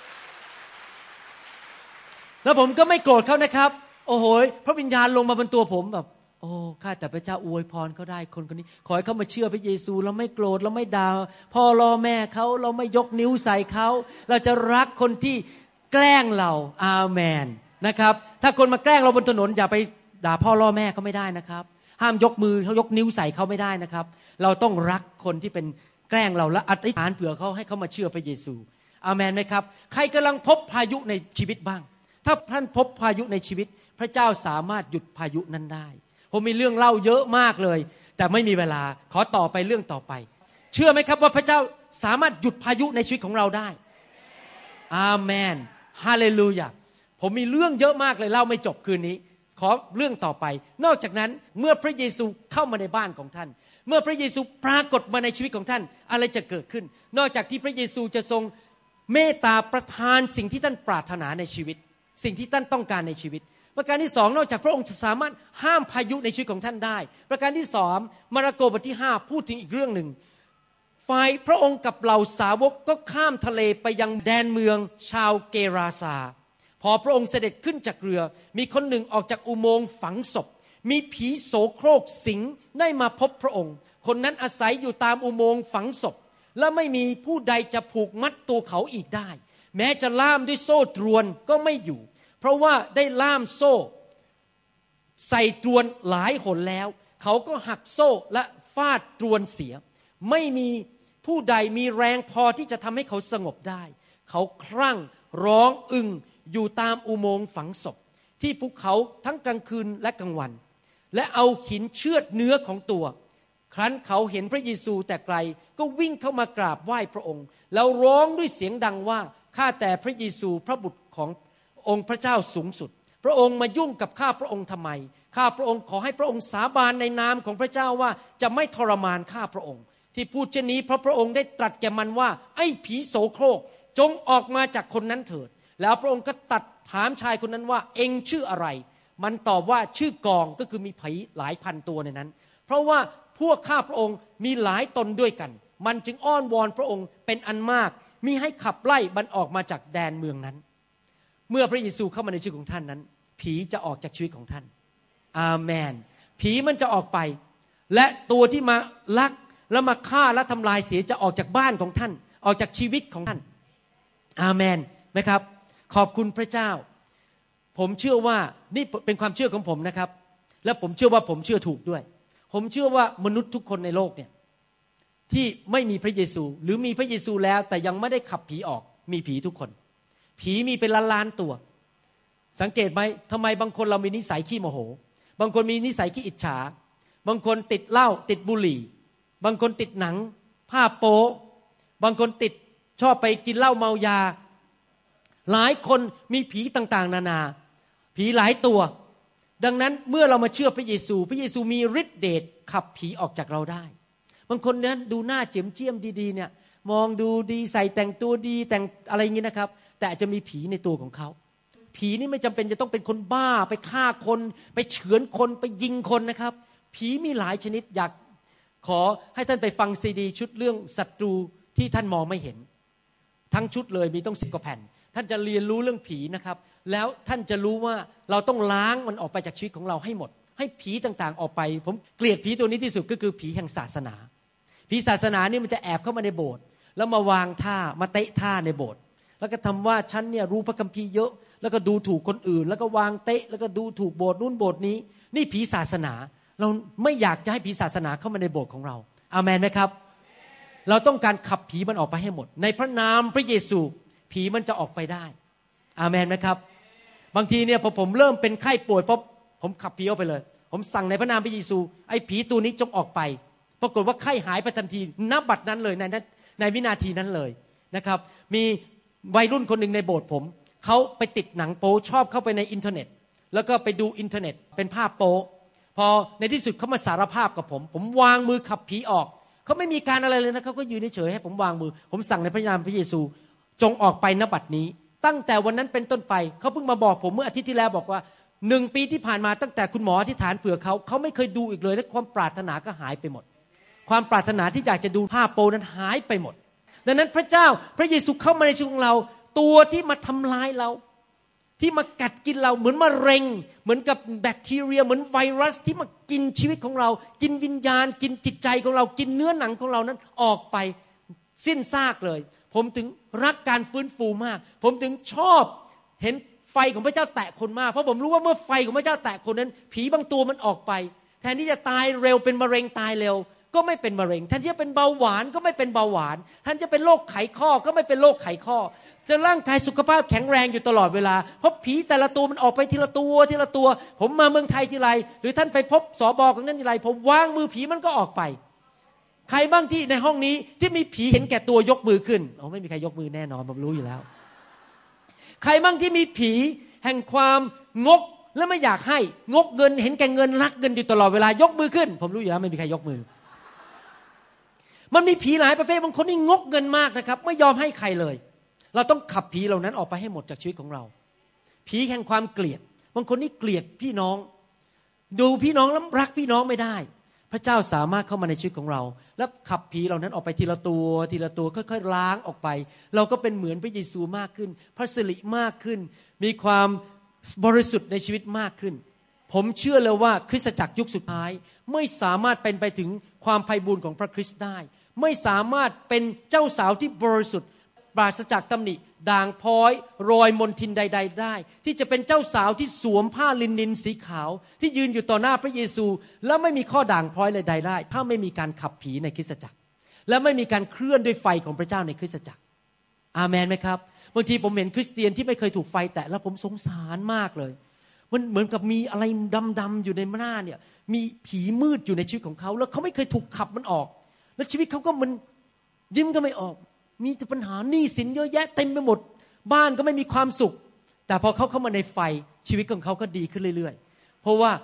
แล้วผมก็ไม่โกรธเขานะครับโอ้โหพระวิญญาณลงมาบนตัวผมแบบโอ้ข้าแต่พระเจ้าอวยพรเขาได้คนนี้ขอให้เขามาเชื่อพระเยซูเราไม่โกรธเราไม่ด่าพ่อรอแม่เขาเราไม่ยกนิ้วใส่เขาเราจะรักคนที่แกล้งเราอาเมนนะครับถ้าคนมาแกล้งเราบนถนนอย่าไปด่าพ่อรอแม่เขาไม่ได้นะครับห้ามยกมือเขายกนิ้วใส่เขาไม่ได้นะครับเราต้องรักคนที่เป็นแกล้งเราและอธิษฐานเผื่อเขาให้เขามาเชื่อพระเยซูอาเมนไหมครับใครกำลังพบพายุในชีวิตบ้างถ้าท่านพบพายุในชีวิตพระเจ้าสามารถหยุดพายุนั้นได้ผมมีเรื่องเล่าเยอะมากเลยแต่ไม่มีเวลาขอต่อไปเรื่องต่อไปเชื่อไหมครับว่าพระเจ้าสามารถหยุดพายุในชีวิตของเราได้อาเมนฮาเลลูยาผมมีเรื่องเยอะมากเลยเล่าไม่จบคืนนี้ขอเรื่องต่อไปนอกจากนั้นเมื่อพระเยซูเข้ามาในบ้านของท่านเมื่อพระเยซูปรากฏมาในชีวิตของท่านอะไรจะเกิดขึ้นนอกจากที่พระเยซูจะทรงเมตตาประทานสิ่งที่ท่านปรารถนาในชีวิตสิ่งที่ท่านต้องการในชีวิตประการที่สองนอกจากพระองค์จะสามารถห้ามพายุในชีวิตของท่านได้ประการที่สองมาระโกบทที่5พูดถึงอีกเรื่องหนึ่งฝ่ายพระองค์กับเหล่าสาวกก็ข้ามทะเลไปยังแดนเมืองชาวเกราซาพอพระองค์เสด็จขึ้นจากเรือมีคนหนึ่งออกจากอุโมงค์ฝังศพมีผีโสโครกสิงได้มาพบพระองค์คนนั้นอาศัยอยู่ตามอุโมงค์ฝังศพและไม่มีผู้ใดจะผูกมัดตัวเขาอีกได้แม้จะล่ามด้วยโซ่ตรวนก็ไม่อยู่เพราะว่าได้ล่ามโซ่ใส่ตรวนหลายหนแล้วเขาก็หักโซ่และฟาดตรวนเสียไม่มีผู้ใดมีแรงพอที่จะทำให้เขาสงบได้เขาครั่งร้องอึงอยู่ตามอุโมงค์ฝังศพที่ภูเขาทั้งกลางคืนและกลางวันและเอาหินเชือดเนื้อของตัวครั้นเขาเห็นพระเยซูแต่ไกลก็วิ่งเข้ามากราบไหว้พระองค์แล้วร้องด้วยเสียงดังว่าข้าแต่พระเยซูพระบุตรขององค์พระเจ้าสูงสุดพระองค์มายุ่งกับข้าพระองค์ทำไมข้าพระองค์ขอให้พระองค์สาบานในนามของพระเจ้าว่าจะไม่ทรมานข้าพระองค์ที่พูดเช่นนี้เพราะพระองค์ได้ตรัสแก่มันว่าไอ้ผีโสโครกจงออกมาจากคนนั้นเถิดแล้วพระองค์ก็ตัดถามชายคนนั้นว่าเอ็งชื่ออะไรมันตอบว่าชื่อกองก็คือมีผีหลายพันตัวในนั้นเพราะว่าพวกข้าพระองค์มีหลายตนด้วยกันมันจึงอ้อนวอนพระองค์เป็นอันมากมิให้ขับไล่มันออกมาจากแดนเมืองนั้นเมื่อพระเยซูเข้ามาในชีวิตของท่านนั้นผีจะออกจากชีวิตของท่านอาเมนผีมันจะออกไปและตัวที่มาลักแล้วมาฆ่าและทำลายเสียจะออกจากบ้านของท่านออกจากชีวิตของท่านอาเมนนะครับขอบคุณพระเจ้าผมเชื่อว่านี่เป็นความเชื่อของผมนะครับและผมเชื่อว่าผมเชื่อถูกด้วยผมเชื่อว่ามนุษย์ทุกคนในโลกเนี่ยที่ไม่มีพระเยซูหรือมีพระเยซูแล้วแต่ยังไม่ได้ขับผีออกมีผีทุกคนผีมีเป็นล้านๆตัวสังเกตไหมทำไมบางคนเรามีนิสัยขี้โมโหบางคนมีนิสัยขี้อิจฉาบางคนติดเหล้าติดบุหรี่บางคนติดหนังผ้าโป๊บางคนติดชอบไปกินเหล้าเมายาหลายคนมีผีต่างๆนานาผีหลายตัวดังนั้นเมื่อเรามาเชื่อพระเยซูพระเยซูมีฤทธิ์เดชขับผีออกจากเราได้บางคนนั้นดูหน้าเจียมเจียมดีๆเนี่ยมองดูดีใส่แต่งตัวดีแต่งอะไรอย่างนี้นะครับแต่อาจจะมีผีในตัวของเขาผีนี่ไม่จำเป็นจะต้องเป็นคนบ้าไปฆ่าคนไปเฉือนคนไปยิงคนนะครับผีมีหลายชนิดอยากขอให้ท่านไปฟังซีดีชุดเรื่องศัตรูที่ท่านมองไม่เห็นทั้งชุดเลยมีต้อง10 กว่าแผ่นท่านจะเรียนรู้เรื่องผีนะครับแล้วท่านจะรู้ว่าเราต้องล้างมันออกไปจากชีวิตของเราให้หมดให้ผีต่างๆออกไปผมเกลียดผีตัวนี้ที่สุดก็คือผีแห่งศาสนาผีศาสนานี่มันจะแอบเข้ามาในโบสถ์แล้วมาวางท่ามาเตะท่าในโบสถ์แล้วก็ทำว่าฉันเนี่ยรู้พระคัมภีร์เยอะแล้วก็ดูถูกคนอื่นแล้วก็วางเตะแล้วก็ดูถูกโบสถ์นู้นโบสถ์นี้นี่ผีศาสนาเราไม่อยากจะให้ผีศาสนาเข้ามาในโบสถ์ของเราอาเมนไหมครับเราต้องการขับผีมันออกไปให้หมดในพระนามพระเยซูผีมันจะออกไปได้อาเมนไหมครับบางทีเนี่ยพอผมเริ่มเป็นไข้ป่วยเพราะผมขับผีออกไปเลยผมสั่งในพระนามพระเยซูไอ้ผีตัวนี้จงออกไปปรากฏว่าไข้หายไปทันทีณบัดนั้นเลยในวินาทีนั้นเลยนะครับมีวัยรุ่นคนหนึ่งในโบสถ์ผมเขาไปติดหนังโป๊ชอบเข้าไปในอินเทอร์เน็ตแล้วก็ไปดูอินเทอร์เน็ตเป็นภาพโป๊พอในที่สุดเขามาสารภาพกับผมวางมือขับผีออกเขาไม่มีการอะไรเลยนะเขาก็ยืนเฉยๆให้ผมวางมือผมสั่งในพระนามพระเยซูจงออกไปณบัดนี้ตั้งแต่วันนั้นเป็นต้นไปเขาเพิ่งมาบอกผมเมื่ออาทิตย์ที่แล้วบอกว่า1 ปีที่ผ่านมาตั้งแต่คุณหมออธิษฐานเผื่อเขาไม่เคยดูอีกเลยและความปรารถนาก็หายไปหมดความปรารถนาที่อยากจะดูภาพโป๊นั้นหายไปหมดดังนั้นพระเจ้าพระเยซูเข้ามาในชีวิตของเราตัวที่มาทำลายเราที่มากัดกินเราเหมือนมะเร็งเหมือนกับแบคทีเรียเหมือนไวรัสที่มากินชีวิตของเรากินวิญญาณกินจิตใจของเรากินเนื้อหนังของเรานั้นออกไปสิ้นซากเลยผมถึงรักการฟื้นฟูมากผมถึงชอบเห็นไฟของพระเจ้าแตะคนมากเพราะผมรู้ว่าเมื่อไฟของพระเจ้าแตะคนนั้นผีบางตัวมันออกไปแทนที่จะตายเร็วเป็นมะเร็งตายเร็วก็ไม่เป็นมะเร็งแทนที่จะเป็นเบาหวานก็ไม่เป็นเบาหวานแทนจะเป็นโรคไขข้อก็ไม่เป็นโรคไขข้อจะร่างกายสุขภาพแข็งแรงอยู่ตลอดเวลาเพราะผีแต่ละตัวมันออกไปทีละตัวทีละตัวผมมาเมืองไทยทีไรหรือท่านไปพบสบของนั่นทีไรผมวางมือผีมันก็ออกไปใครบ้างที่ในห้องนี้ที่มีผีเห็นแก่ตัวยกมือขึ้นไม่มีใครยกมือแน่นอนผมรู้อยู่แล้วใครบ้างที่มีผีแห่งความงกและไม่อยากให้งกเงินเห็นแก่เงินรักเงินอยู่ตลอดเวลายกมือขึ้นผมรู้อยู่แล้วไม่มีใครยกมือมันมีผีหลายประเภทบางคนนี่งกเงินมากนะครับไม่ยอมให้ใครเลยเราต้องขับผีเหล่านั้นออกไปให้หมดจากชีวิตของเราผีแห่งความเกลียดบางคนนี่เกลียดพี่น้องดูพี่น้องแล้วรักพี่น้องไม่ได้พระเจ้าสามารถเข้ามาในชีวิตของเราแล้วขับผีเหล่านั้นออกไปทีละตัวทีละตัวค่อยๆล้างออกไปเราก็เป็นเหมือนพระเยซูมากขึ้นพระสิริมากขึ้นมีความบริสุทธิ์ในชีวิตมากขึ้นผมเชื่อเลยว่าคริสตจักรยุคสุดท้ายไม่สามารถเป็นไปถึงความไพบูลย์ของพระคริสต์ได้ไม่สามารถเป็นเจ้าสาวที่บริสุทธิ์ปราศจากตำหนิด่างพร้อยรอยมลทินใดๆได้ที่จะเป็นเจ้าสาวที่สวมผ้าลินินสีขาวที่ยืนอยู่ต่อหน้าพระเยซูแล้วไม่มีข้อด่างพร้อยใดๆได้ถ้าไม่มีการขับผีในคริสตจักรและไม่มีการเคลื่อนด้วยไฟของพระเจ้าในคริสตจักรอาเมนไหมครับบางทีผมเห็นคริสเตียนที่ไม่เคยถูกไฟแตะแล้วผมสงสารมากเลยมันเหมือนกับมีอะไรดำๆอยู่ในหน้าเนี่ยมีผีมืดอยู่ในชีวิตของเขาแล้วเขาไม่เคยถูกขับมันออกแล้วชีวิตเขาก็มันยิ้มก็ไม่ออกมีแต่ปัญหาหนี้สินเยอะแยะเต็มไปหมดบ้านก็ไม่มีความสุขแต่พอเขาเข้ามาในไฟชีวิตของเขาก็ดีขึ้นเรื่อยๆเพราะว่า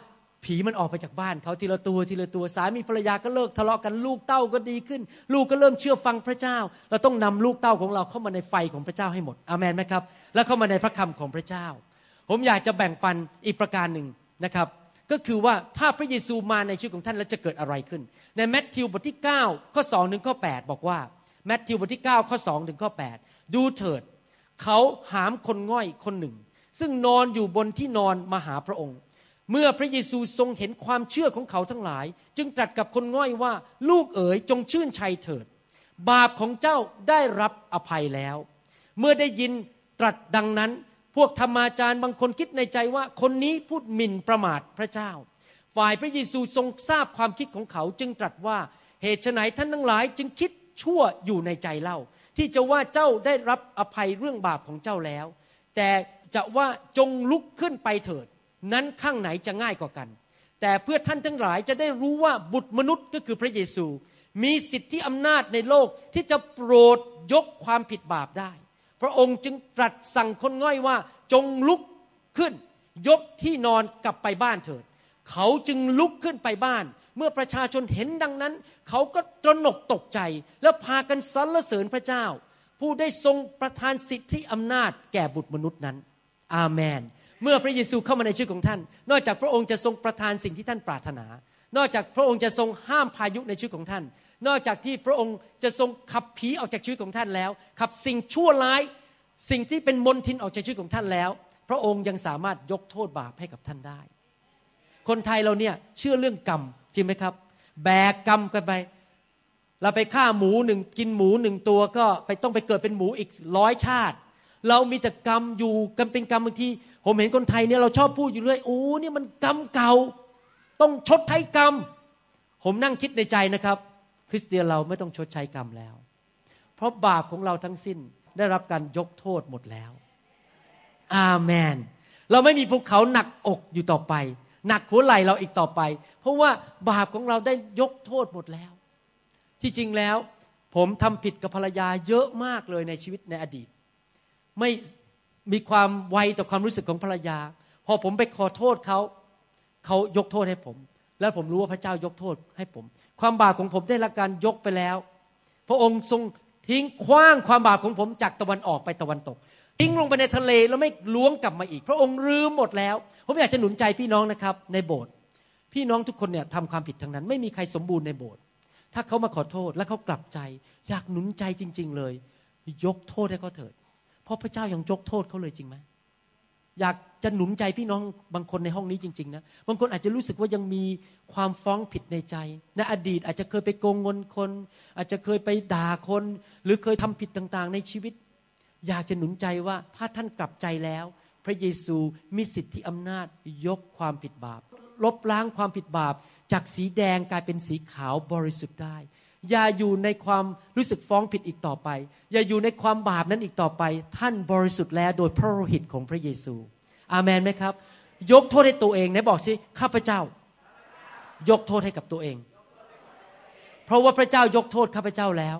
ผีมันออกไปจากบ้านเขาทีละตัวทีละตัวสามีภรรยาก็เลิกทะเลาะกันลูกเต้าก็ดีขึ้นลูกก็เริ่มเชื่อฟังพระเจ้าเราต้องนำลูกเต้าของเราเข้ามาในไฟของพระเจ้าให้หมดอาเมนไหมครับแล้วเข้ามาในพระคำของพระเจ้าผมอยากจะแบ่งปันอีกประการหนึ่งนะครับก็คือว่าถ้าพระเยซูมาในชีวิตของท่านแล้วจะเกิดอะไรขึ้นในมัทธิวบทที่9ข้อ2ถึงข้อ8บอกว่ามัทธิวบทที่9ข้อ2ถึงข้อ8ดูเถิดเขาหามคนง่อยคนหนึ่งซึ่งนอนอยู่บนที่นอนมาหาพระองค์เมื่อพระเยซูทรงเห็นความเชื่อของเขาทั้งหลายจึงตรัสกับคนง่อยว่าลูกเอ๋ยจงชื่นชัยเถิดบาปของเจ้าได้รับอภัยแล้วเมื่อได้ยินตรัสดังนั้นพวกธรรมาจารย์บางคนคิดในใจว่าคนนี้พูดหมิ่นประมาทพระเจ้าฝ่ายพระเยซูทรงทราบความคิดของเขาจึงตรัสว่าเหตุไฉนท่านทั้งหลายจึงคิดชั่วอยู่ในใจเล่าที่จะว่าเจ้าได้รับอภัยเรื่องบาปของเจ้าแล้วแต่จะว่าจงลุกขึ้นไปเถิดนั้นข้างไหนจะง่ายกว่ากันแต่เพื่อท่านทั้งหลายจะได้รู้ว่าบุตรมนุษย์ก็คือพระเยซูมีสิทธิอำนาจในโลกที่จะโปรดยกความผิดบาปได้พระองค์จึงตรัสสั่งคนง่อยว่าจงลุกขึ้นยกที่นอนกลับไปบ้านเถิดเขาจึงลุกขึ้นไปบ้านเมื่อประชาชนเห็นดังนั้นเขาก็ตระหนกตกใจแล้วพากันสรรเสริญพระเจ้าผู้ได้ทรงประทานสิทธิอำนาจแก่บุตรมนุษย์นั้นอาเมนเมื่อพระเยซูเข้ามาในชีวิตของท่านนอกจากพระองค์จะทรงประทานสิ่งที่ท่านปรารถนานอกจากพระองค์จะทรงห้ามพายุในชีวิตของท่านนอกจากที่พระองค์จะทรงขับผีออกจากชีวิตของท่านแล้วขับสิ่งชั่วร้ายสิ่งที่เป็นมลทินออกจากชีวิตของท่านแล้วพระองค์ยังสามารถยกโทษบาปให้กับท่านได้คนไทยเราเนี่ยเชื่อเรื่องกรรมจริงไหมครับแบกกรรมกันไปเราไปฆ่าหมูหนึ่งกินหมูหนึ่งตัวก็ต้องไปเกิดเป็นหมูอีก100 ชาติเรามีแต่กรรมอยู่กันเป็นกรรมบางทีผมเห็นคนไทยเนี่ยเราชอบพูดอยู่เรื่อยโอ้นี่มันกรรมเก่าต้องชดใช้กรรมผมนั่งคิดในใจนะครับคริสเตียนเราไม่ต้องชดใช้กรรมแล้วเพราะบาปของเราทั้งสิ้นได้รับการยกโทษหมดแล้วอาเมนเราไม่มีภูเขาหนักอกอยู่ต่อไปหนักหัวไหล่เราอีกต่อไปเพราะว่าบาปของเราได้ยกโทษหมดแล้วที่จริงแล้วผมทำผิดกับภรรยาเยอะมากเลยในชีวิตในอดีตไม่มีความไวต่อความรู้สึกของภรรยาพอผมไปขอโทษเขายกโทษให้ผมแล้วผมรู้ว่าพระเจ้ายกโทษให้ผมความบาปของผมได้รับการยกไปแล้วพระองค์ทรงทิ้งขว้างความบาปของผมจากตะวันออกไปตะวันตกทิ้งลงไปในทะเลแล้วไม่ล้วงกลับมาอีกพระองค์ลืมหมดแล้วผมอยากจะหนุนใจพี่น้องนะครับในโบสถ์พี่น้องทุกคนเนี่ยทำความผิดทั้งนั้นไม่มีใครสมบูรณ์ในโบสถ์ถ้าเขามาขอโทษและเขากลับใจอยากหนุนใจจริงๆเลยยกโทษให้เขาเถิดเพราะพระเจ้ายังยกโทษเขาเลยจริงไหมอยากจะหนุนใจพี่น้องบางคนในห้องนี้จริงๆนะบางคนอาจจะรู้สึกว่ายังมีความฟ้องผิดในใจในอดีตอาจจะเคยไปโกงเงินคนอาจจะเคยไปด่าคนหรือเคยทำผิดต่างๆในชีวิตอยากจะหนุนใจว่าถ้าท่านกลับใจแล้วพระเยซูมีสิทธิอำนาจยกความผิดบาปลบล้างความผิดบาปจากสีแดงกลายเป็นสีขาวบริสุทธิ์ได้อย่าอยู่ในความรู้สึกฟ้องผิดอีกต่อไปอย่าอยู่ในความบาปนั้นอีกต่อไปท่านบริสุทธิ์แล้วโดยพระโลหิตของพระเยซูอาเมนไหมครับยกโทษให้ตัวเองไหนบอกสิข้าพเจ้ายกโทษให้กับตัวเองเพราะว่าพระเจ้ายกโทษข้าพเจ้าแล้ว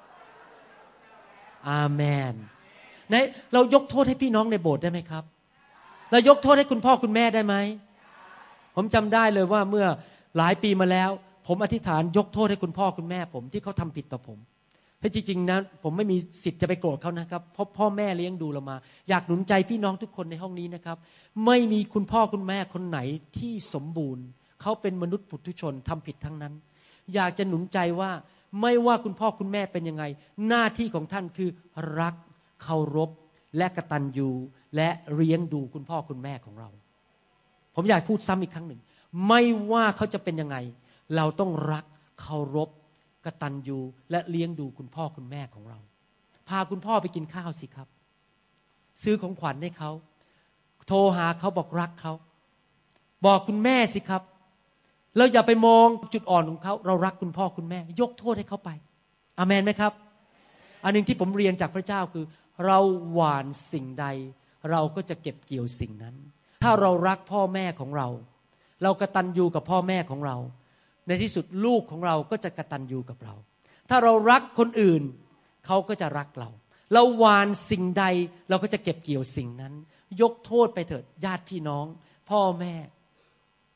อาเมนไหนเรายกโทษให้พี่น้องในโบสถ์ได้ไหมครับเรายกโทษให้คุณพ่อคุณแม่ได้ไหมผมจำได้เลยว่าเมื่อหลายปีมาแล้วผมอธิษฐานยกโทษให้คุณพ่อคุณแม่ผมที่เขาทำผิดต่อผมถ้าจริงๆนะผมไม่มีสิทธิ์จะไปโกรธเขานะครับเพราะพ่อแม่เลี้ยงดูเรามาอยากหนุนใจพี่น้องทุกคนในห้องนี้นะครับไม่มีคุณพ่อคุณแม่คนไหนที่สมบูรณ์เขาเป็นมนุษย์ปุถุชนทำผิดทั้งนั้นอยากจะหนุนใจว่าไม่ว่าคุณพ่อคุณแม่เป็นยังไงหน้าที่ของท่านคือรักเคารพและกตัญญูและเลี้ยงดูคุณพ่อคุณแม่ของเราผมอยากพูดซ้ำอีกครั้งหนึ่งไม่ว่าเขาจะเป็นยังไงเราต้องรักเคารพกตัญญูและเลี้ยงดูคุณพ่อคุณแม่ของเราพาคุณพ่อไปกินข้าวสิครับซื้อของขวัญให้เขาโทรหาเขาบอกรักเขาบอกคุณแม่สิครับเราอย่าไปมองจุดอ่อนของเขาเรารักคุณพ่อคุณแม่ยกโทษให้เขาไปอาเมนไหมครับอันนึงที่ผมเรียนจากพระเจ้าคือเราหว่านสิ่งใดเราก็จะเก็บเกี่ยวสิ่งนั้นถ้าเรารักพ่อแม่ของเราเรากตัญญูกับพ่อแม่ของเราในที่สุดลูกของเราก็จะกตัญญูกับเราถ้าเรารักคนอื่นเขาก็จะรักเราเราหว่านสิ่งใดเราก็จะเก็บเกี่ยวสิ่งนั้นยกโทษไปเถิดญาติพี่น้องพ่อแม่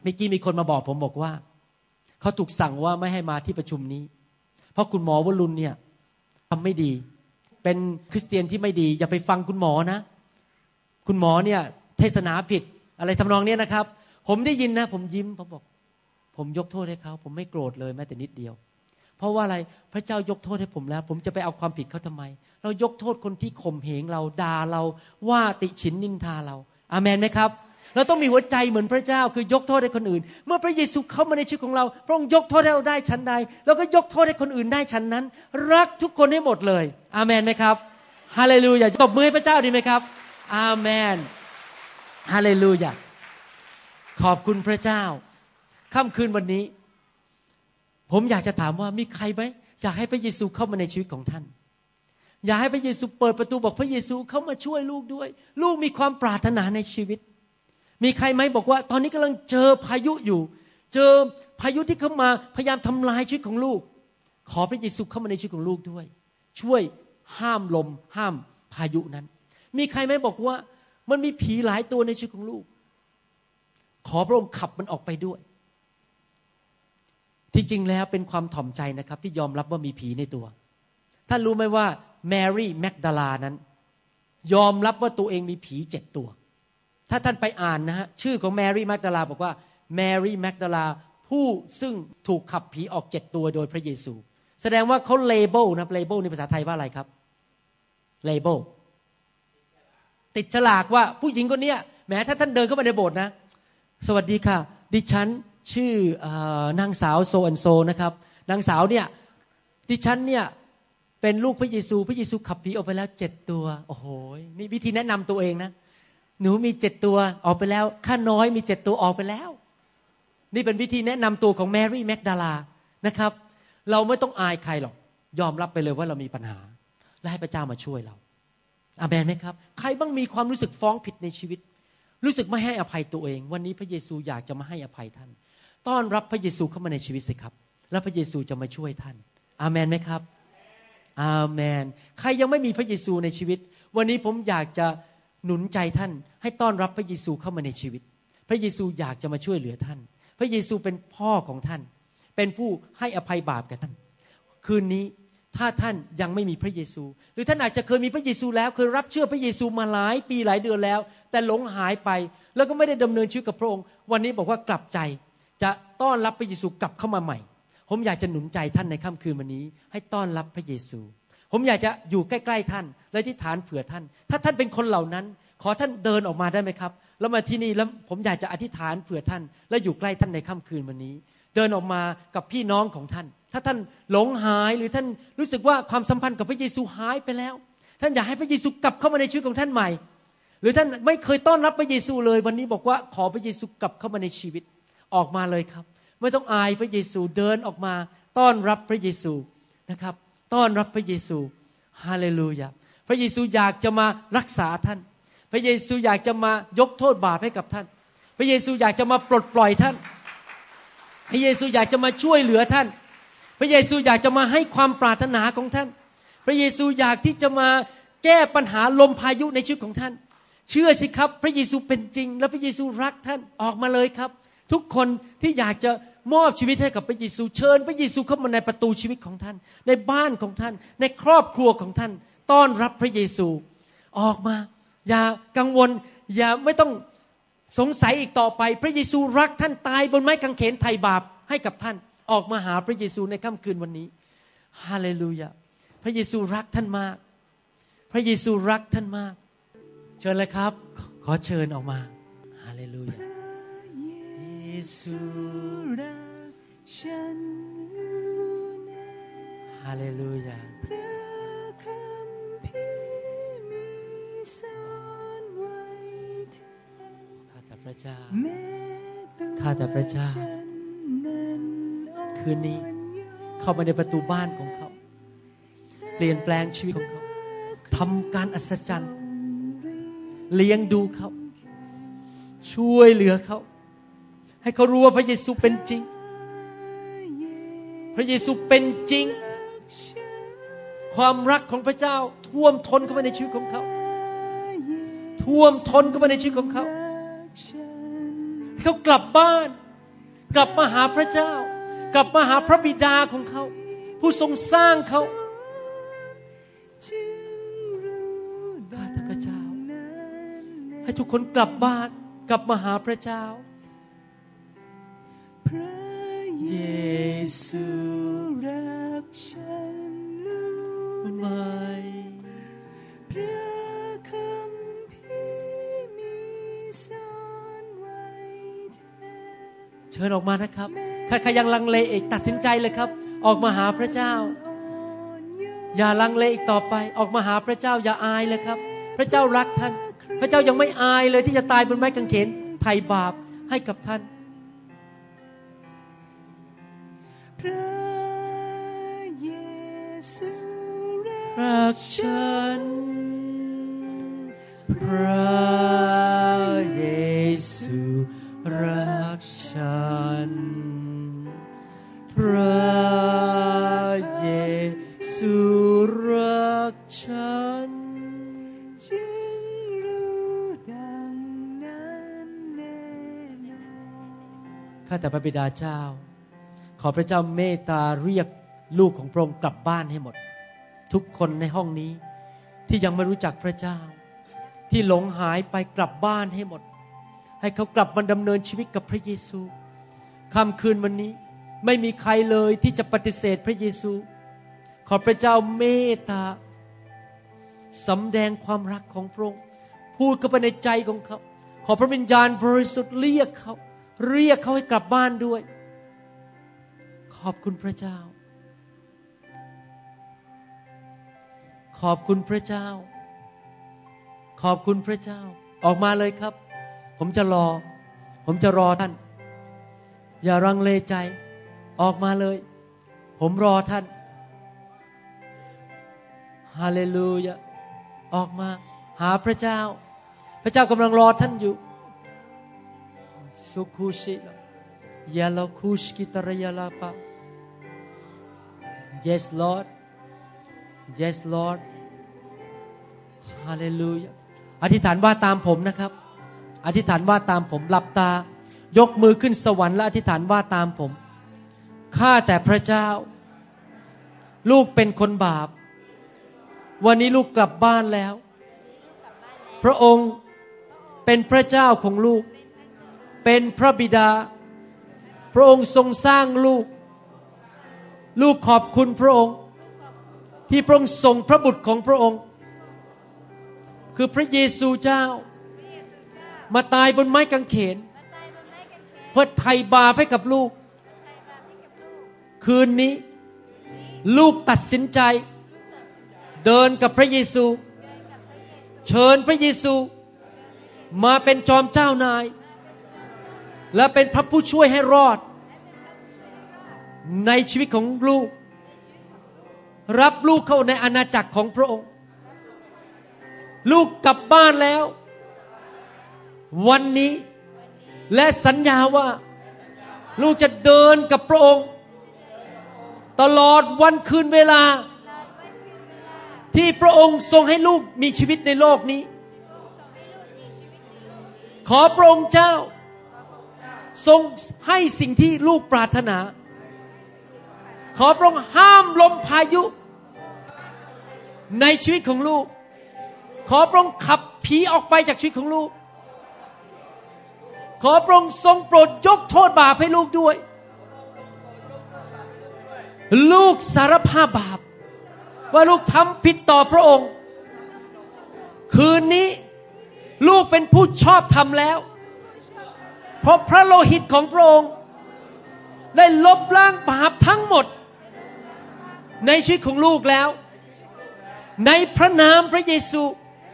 เมื่อกี้มีคนมาบอกผมบอกว่าเขาถูกสั่งว่าไม่ให้มาที่ประชุมนี้เพราะคุณหมอวรุณเนี่ยทำไม่ดีเป็นคริสเตียนที่ไม่ดีอย่าไปฟังคุณหมอนะคุณหมอเนี่ยเทศนาผิดอะไรทำนองนี้นะครับผมได้ยินนะผมยิ้มผมบอกผมยกโทษให้เขาผมไม่โกรธเลยแม้แต่นิดเดียวเพราะว่าอะไรพระเจ้ายกโทษให้ผมแล้วผมจะไปเอาความผิดเขาทำไมเรายกโทษคนที่ข่มเหงเราด่าเราว่าติฉินนินทาเราอาเมนไหมครับเราต้องมีหัวใจเหมือนพระเจ้าคือยกโทษให้คนอื่นเมื่อพระเยซูเข้ามาในชีวิตของเราพระองค์ยกโทษให้เราได้ชั้นใดเราก็ยกโทษให้คนอื่นได้ชั้นนั้นรักทุกคนให้หมดเลยอาเมนไหมครับฮาเลลูยาตบมือให้พระเจ้าดีไหมครับอาเมนฮาเลลูยาขอบคุณพระเจ้าค่ำคืนวันนี้ผมอยากจะถามว่ามีใครไหมอยากให้พระเยซูเข้ามาในชีวิตของท่านอยากให้พระเยซูเปิดประตูบอกพระเยซูเข้ามาช่วยลูกด้วยลูกมีความปรารถนาในชีวิตมีใครไหมบอกว่าตอนนี้กำลังเจอพายุอยู่เจอพายุที่เข้ามาพยายามทำลายชีวิตของลูกขอพระเยซูเข้ามาในชีวิตของลูกด้วยช่วยห้ามลมห้ามพายุนั้นมีใครไหมบอกว่ามันมีผีหลายตัวในชีวิตของลูกขอพระองค์ขับมันออกไปด้วยที่จริงแล้วเป็นความถ่อมใจนะครับที่ยอมรับว่ามีผีในตัวท่านรู้ไหมว่าแมรี่แมกดาลานั้นยอมรับว่าตัวเองมีผี7ตัวถ้าท่านไปอ่านนะฮะชื่อของแมรี่แมกดาลาบอกว่าแมรี่แมกดาลาผู้ซึ่งถูกขับผีออก7ตัวโดยพระเยซูแสดงว่าเขาเลเบลนะเลเบลในภาษาไทยว่าอะไรครับเลเบลติดฉลากว่าผู้หญิงคนนี้แม้ถ้าท่านเดินเข้ามาในโบสถ์นะสวัสดีค่ะดิฉันชื่อนางสาวโซอันโซนะครับนางสาวเนี่ยดิฉันเนี่ยเป็นลูกพระเยซูพระเยซูขับผีออกไปแล้ว7ตัวโอ้โหนี่วิธีแนะนำตัวเองนะหนูมี7ตัวออกไปแล้วข้าน้อยมี7ตัวออกไปแล้วนี่เป็นวิธีแนะนำตัวของแมรี่แมกดาลานะครับเราไม่ต้องอายใครหรอกยอมรับไปเลยว่าเรามีปัญหาและให้พระเจ้ามาช่วยเราอาเมนไหมครับใครบ้างมีความรู้สึกฟ้องผิดในชีวิตรู้สึกไม่ให้อภัยตัวเองวันนี้พระเยซูอยากจะมาให้อภัยท่านต้อนรับพระเยซูเข้ามาในชีวิตสิครับแล้วพระเยซูจะมาช่วยท่านอาเมนไหมครับอาเมนใครยังไม่มีพระเยซูในชีวิตวันนี้ผมอยากจะหนุนใจท่านให้ต้อนรับพระเยซูเข้ามาในชีวิตพระเยซูอยากจะมาช่วยเหลือท่านพระเยซูเป็นพ่อของท่านเป็นผู้ให้อภัยบาปแก่ท่านคืนนี้ถ้าท่านยังไม่มีพระเยซูหรือท่านอาจจะเคยมีพระเยซูแล้วเคยรับเชื่อพระเยซูมาหลายปีหลายเดือนแล้วแต่หลงหายไปแล้วก็ไม่ได้ดำเนินชีวิตกับพระองค์วันนี้บอกว่ากลับใจจะต้อนรับพระเยซูกลับเข้ามาใหม่ผมอยากจะหนุนใจท่านในค่ำคืนวันนี้ให้ต้อนรับพระเยซูผมอยากจะอยู่ใกล้ๆท่านและอธิษฐานเผื่อท่านถ้าท่านเป็นคนเหล่านั้นขอท่านเดินออกมาได้ไหมครับแล้วมาที่นี่แล้วผมอยากจะอธิษฐานเผื่อท่านและอยู่ใกล้ท่านในค่ำคืนวันนี้เดินออกมากับพี่น้องของท่านถ้าท่านหลงหายหรือท่านรู้สึกว่าความสัมพันธ์กับพระเยซูหายไปแล้วท่านอยากให้พระเยซูกลับเข้ามาในชีวิตของท่านใหม่หรือท่านไม่เคยต้อนรับพระเยซูเลยวันนี้บอกว่าขอพระเยซูกลับเข้ามาในชีวิตออกมาเลยครับไม่ต้องอายพระเยซูเดินออกมาต้อนรับพระเยซูนะครับต้อนรับพระเยซูฮาเลลูยาพระเยซูอยากจะมารักษาท่านพระเยซูอยากจะมายกโทษบาปให้กับท่านพระเยซูอยากจะมาปลดปล่อยท่านพระเยซูอยากจะมาช่วยเหลือท่านพระเยซูอยากจะมาให้ความปรารถนาของท่านพระเยซูอยากที่จะมาแก้ปัญหาลมพายุในชีวิตของท่านเชื่อสิครับพระเยซูเป็นจริงและพระเยซูรักท่านออกมาเลยครับทุกคนที่อยากจะมอบชีวิตให้กับพระเยซูเชิญพระเยซูเข้ามาในประตูชีวิตของท่านในบ้านของท่านในครอบครัวของท่านต้อนรับพระเยซูออกมาอย่ากังวลอย่าไม่ต้องสงสัยอีกต่อไปพระเยซูรักท่านตายบนไม้กางเขนไถ่บาปให้กับท่านออกมาหาพระเยซูในค่ำคืนวันนี้ฮาเลลูยาพระเยซูรักท่านมากพระเยซูรักท่านมากเชิญเลยครับขอเชิญออกมาฮาเลลูยาเยซูรักฉันฮาเลลูยาพระคำพีมีสอนไว้ข้าแต่พระเจ้าข้าแต่พระเจ้าคืนนี้เข้ามาในประตูบ้านของเขาเปลี่ยนแปลงชีวิตของเขาทำการอัศจรรย์เลี้ยงดูเขาช่วยเหลือเขาให้เขารู้ว่าพระเยซูเป็นจริงพระเยซูเป็นจริงความรักของพระเจ้าท่วมท้นเข้ามาในชีวิตของเขาท่วมท้นเข้ามาในชีวิตของเขาให้เขากลับบ้านกลับมาหาพระเจ้ากลับมาหาพระบิดาของเขาผู้ทรงสร้างเขาข้าแต่พระเจ้าให้ทุกคนกลับบ้านกลับมาหาพระเจ้าพระเยซูรักฉันรู้ไหมพระคำพีมีสอนไว้แท้เชิญออกมานะครับใครยังลังเลอีกตัดสินใจเลยครับออกมาหาพระเจ้าอย่าลังเลอีกต่อไปออกมาหาพระเจ้าอย่าอายเลยครับพระเจ้ารักท่านพระเจ้ายังไม่อายเลยที่จะตายบนไม้กางเขนไถ่บาปให้กับท่านพระเยซูรักฉันพระเยซูรักฉันพระเยซูรักฉันจึงรู้ดังนั้นแน่นอนข้าแต่พระบิดาเจ้าขอพระเจ้าเมตตาเรียกลูกของพระองค์กลับบ้านให้หมดทุกคนในห้องนี้ที่ยังไม่รู้จักพระเจ้าที่หลงหายไปกลับบ้านให้หมดให้เขากลับมาดำเนินชีวิตกับพระเยซูค่ำคืนวันนี้ไม่มีใครเลยที่จะปฏิเสธพระเยซูขอพระเจ้าเมตตาสำแดงความรักของพระองค์พูดเข้าไปในใจของเขาขอพระวิญญาณบริสุทธิ์เรียกเขาให้กลับบ้านด้วยขอบคุณพระเจ้าขอบคุณพระเจ้าขอบคุณพระเจ้าออกมาเลยครับผมจะรอท่านอย่ารังเลใจออกมาเลยผมรอท่านฮาเลลูยาออกมาหาพระเจ้าพระเจ้ากำลังรอท่านอยู่สุคุชิยาลาคุชกิตระยาลาปะ Yes Lord Yes Lord ฮาเลลูยาอธิษฐานว่าตามผมนะครับอธิษฐานว่าตามผมหลับตายกมือขึ้นสวรรค์และอธิษฐานว่าตามผมข้าแต่พระเจ้าลูกเป็นคนบาปวันนี้ลูกกลับบ้านแล้วพระองค์เป็นพระเจ้าของลูกเป็นพระบิดาพระองค์ทรงสร้างลูกขอบคุณพระองค์ที่พระองค์ส่งพระบุตรของพระองค์คือพระเยซูเจ้ามาตายบนไม้กางเขนเพื่อไถ่บาปให้กับลูกคืนนี้ลูกตัดสินใจเดินกับพระเยซูเชิญพระเยซูมาเป็นจอมเจ้านายและเป็นพระผู้ช่วยให้รอดในชีวิตของลูกรับลูกเข้าในอาณาจักรของพระองค์ลูกกลับบ้านแล้ววันนี้และสัญญาว่าลูกจะเดินกับพระองค์ตลอดวันคืนเวลาที่พระองค์ทรงให้ลูกมีชีวิตในโลกนี้ขอพระองค์เจ้าทรงให้สิ่งที่ลูกปรารถนาขอพระองค์ห้ามลมพายุในชีวิตของลูกขอพระองค์ขับผีออกไปจากชีวิตของลูกขอพระองค์ทรงโปรดยกโทษบาปให้ลูกด้วยลูกสารภาพบาปว่าลูกทำผิดต่อพระองค์คืนนี้ลูกเป็นผู้ชอบธรรมแล้วเพราะพระโลหิตของพระองค์ได้ลบล้างบาปทั้งหมดในชีวิตของลูกแล้วในพระนามพระเยซู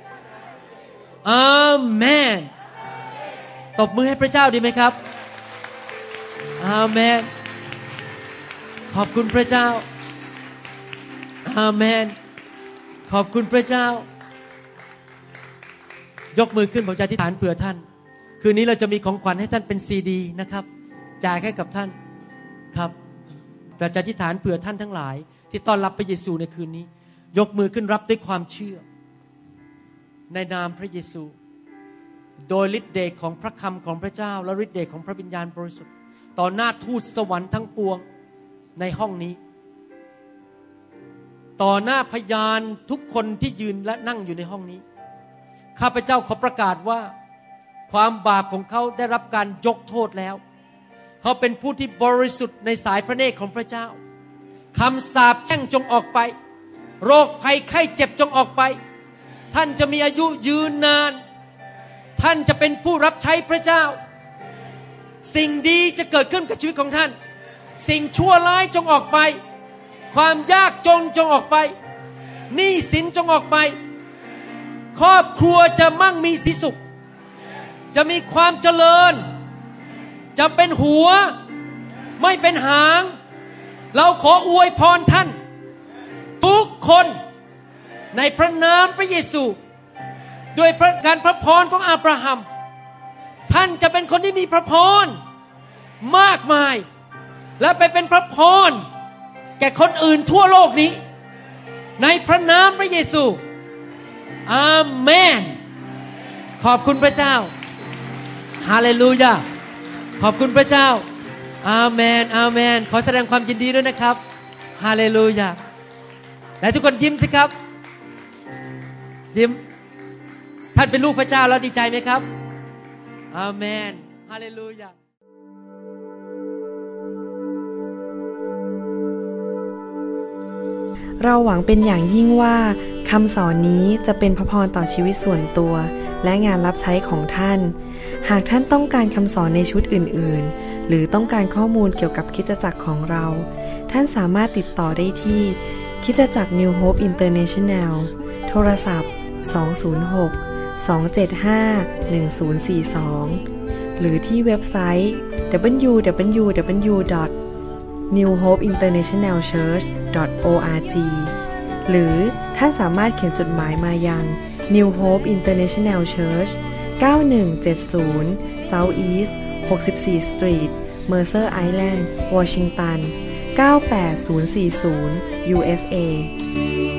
อาเมนตบมือให้พระเจ้าดีไหมครับอาเมนขอบคุณพระเจ้าอาเมนขอบคุณพระเจ้ายกมือขึ้นผมจะอธิษฐานเผื่อท่านคืนนี้เราจะมีของขวัญให้ท่านเป็นซีดีนะครับแจกให้กับท่านครับเราจะอธิษฐานเผื่อท่านทั้งหลายที่ต้อนรับพระเยซูในคืนนี้ยกมือขึ้นรับด้วยความเชื่อในนามพระเยซูโดยฤทธิ์เดชของพระคำของพระเจ้าและฤทธิ์เดชของพระวิญญาณบริสุทธิ์ต่อหน้าทูตสวรรค์ทั้งปวงในห้องนี้ต่อหน้าพยานทุกคนที่ยืนและนั่งอยู่ในห้องนี้ข้าพเจ้าขอประกาศว่าความบาปของเขาได้รับการยกโทษแล้วเขาเป็นผู้ที่บริสุทธิ์ในสายพระเนตรของพระเจ้าคำสาปแช่งจงออกไปโรคภัยไข้เจ็บจงออกไปท่านจะมีอายุยืนนานท่านจะเป็นผู้รับใช้พระเจ้าสิ่งดีจะเกิดขึ้นกับชีวิตของท่านสิ่งชั่วร้ายจงออกไปความยากจนจงออกไปหนี้สินจงออกไปครอบครัวจะมั่งมีสีสุขจะมีความเจริญจะเป็นหัวไม่เป็นหางเราขออวยพรท่านทุกคนในพระนามพระเยซูด้วยการพระพรของอาบราฮัมท่านจะเป็นคนที่มีพระพรมากมายและไปเป็นพระพรแก่คนอื่นทั่วโลกนี้ในพระนามพระเยซูอาเมนขอบคุณพระเจ้าฮาเลลูยาขอบคุณพระเจ้าอาเมนอาเมนขอแสดงความยินดีด้วยนะครับฮาเลลูยาและทุกคนยิ้มสิครับยิ้มท่านเป็นลูกพระเจ้าแล้วดีใจไหมครับอาเมนฮาเลลูยาเราหวังเป็นอย่างยิ่งว่าคำสอนนี้จะเป็นพระพรต่อชีวิตส่วนตัวและงานรับใช้ของท่านหากท่านต้องการคำสอนในชุดอื่นๆหรือต้องการข้อมูลเกี่ยวกับคริสตจักรของเราท่านสามารถติดต่อได้ที่คริสตจักร New Hope International โทรศัพท์206-275-1042 หรือที่เว็บไซต์ www.newhopeinternationalchurch.org หรือท่านสามารถเขียนจดหมายมายัง New Hope International Church 9170 South East 64 Street Mercer Island Washington 98040 USA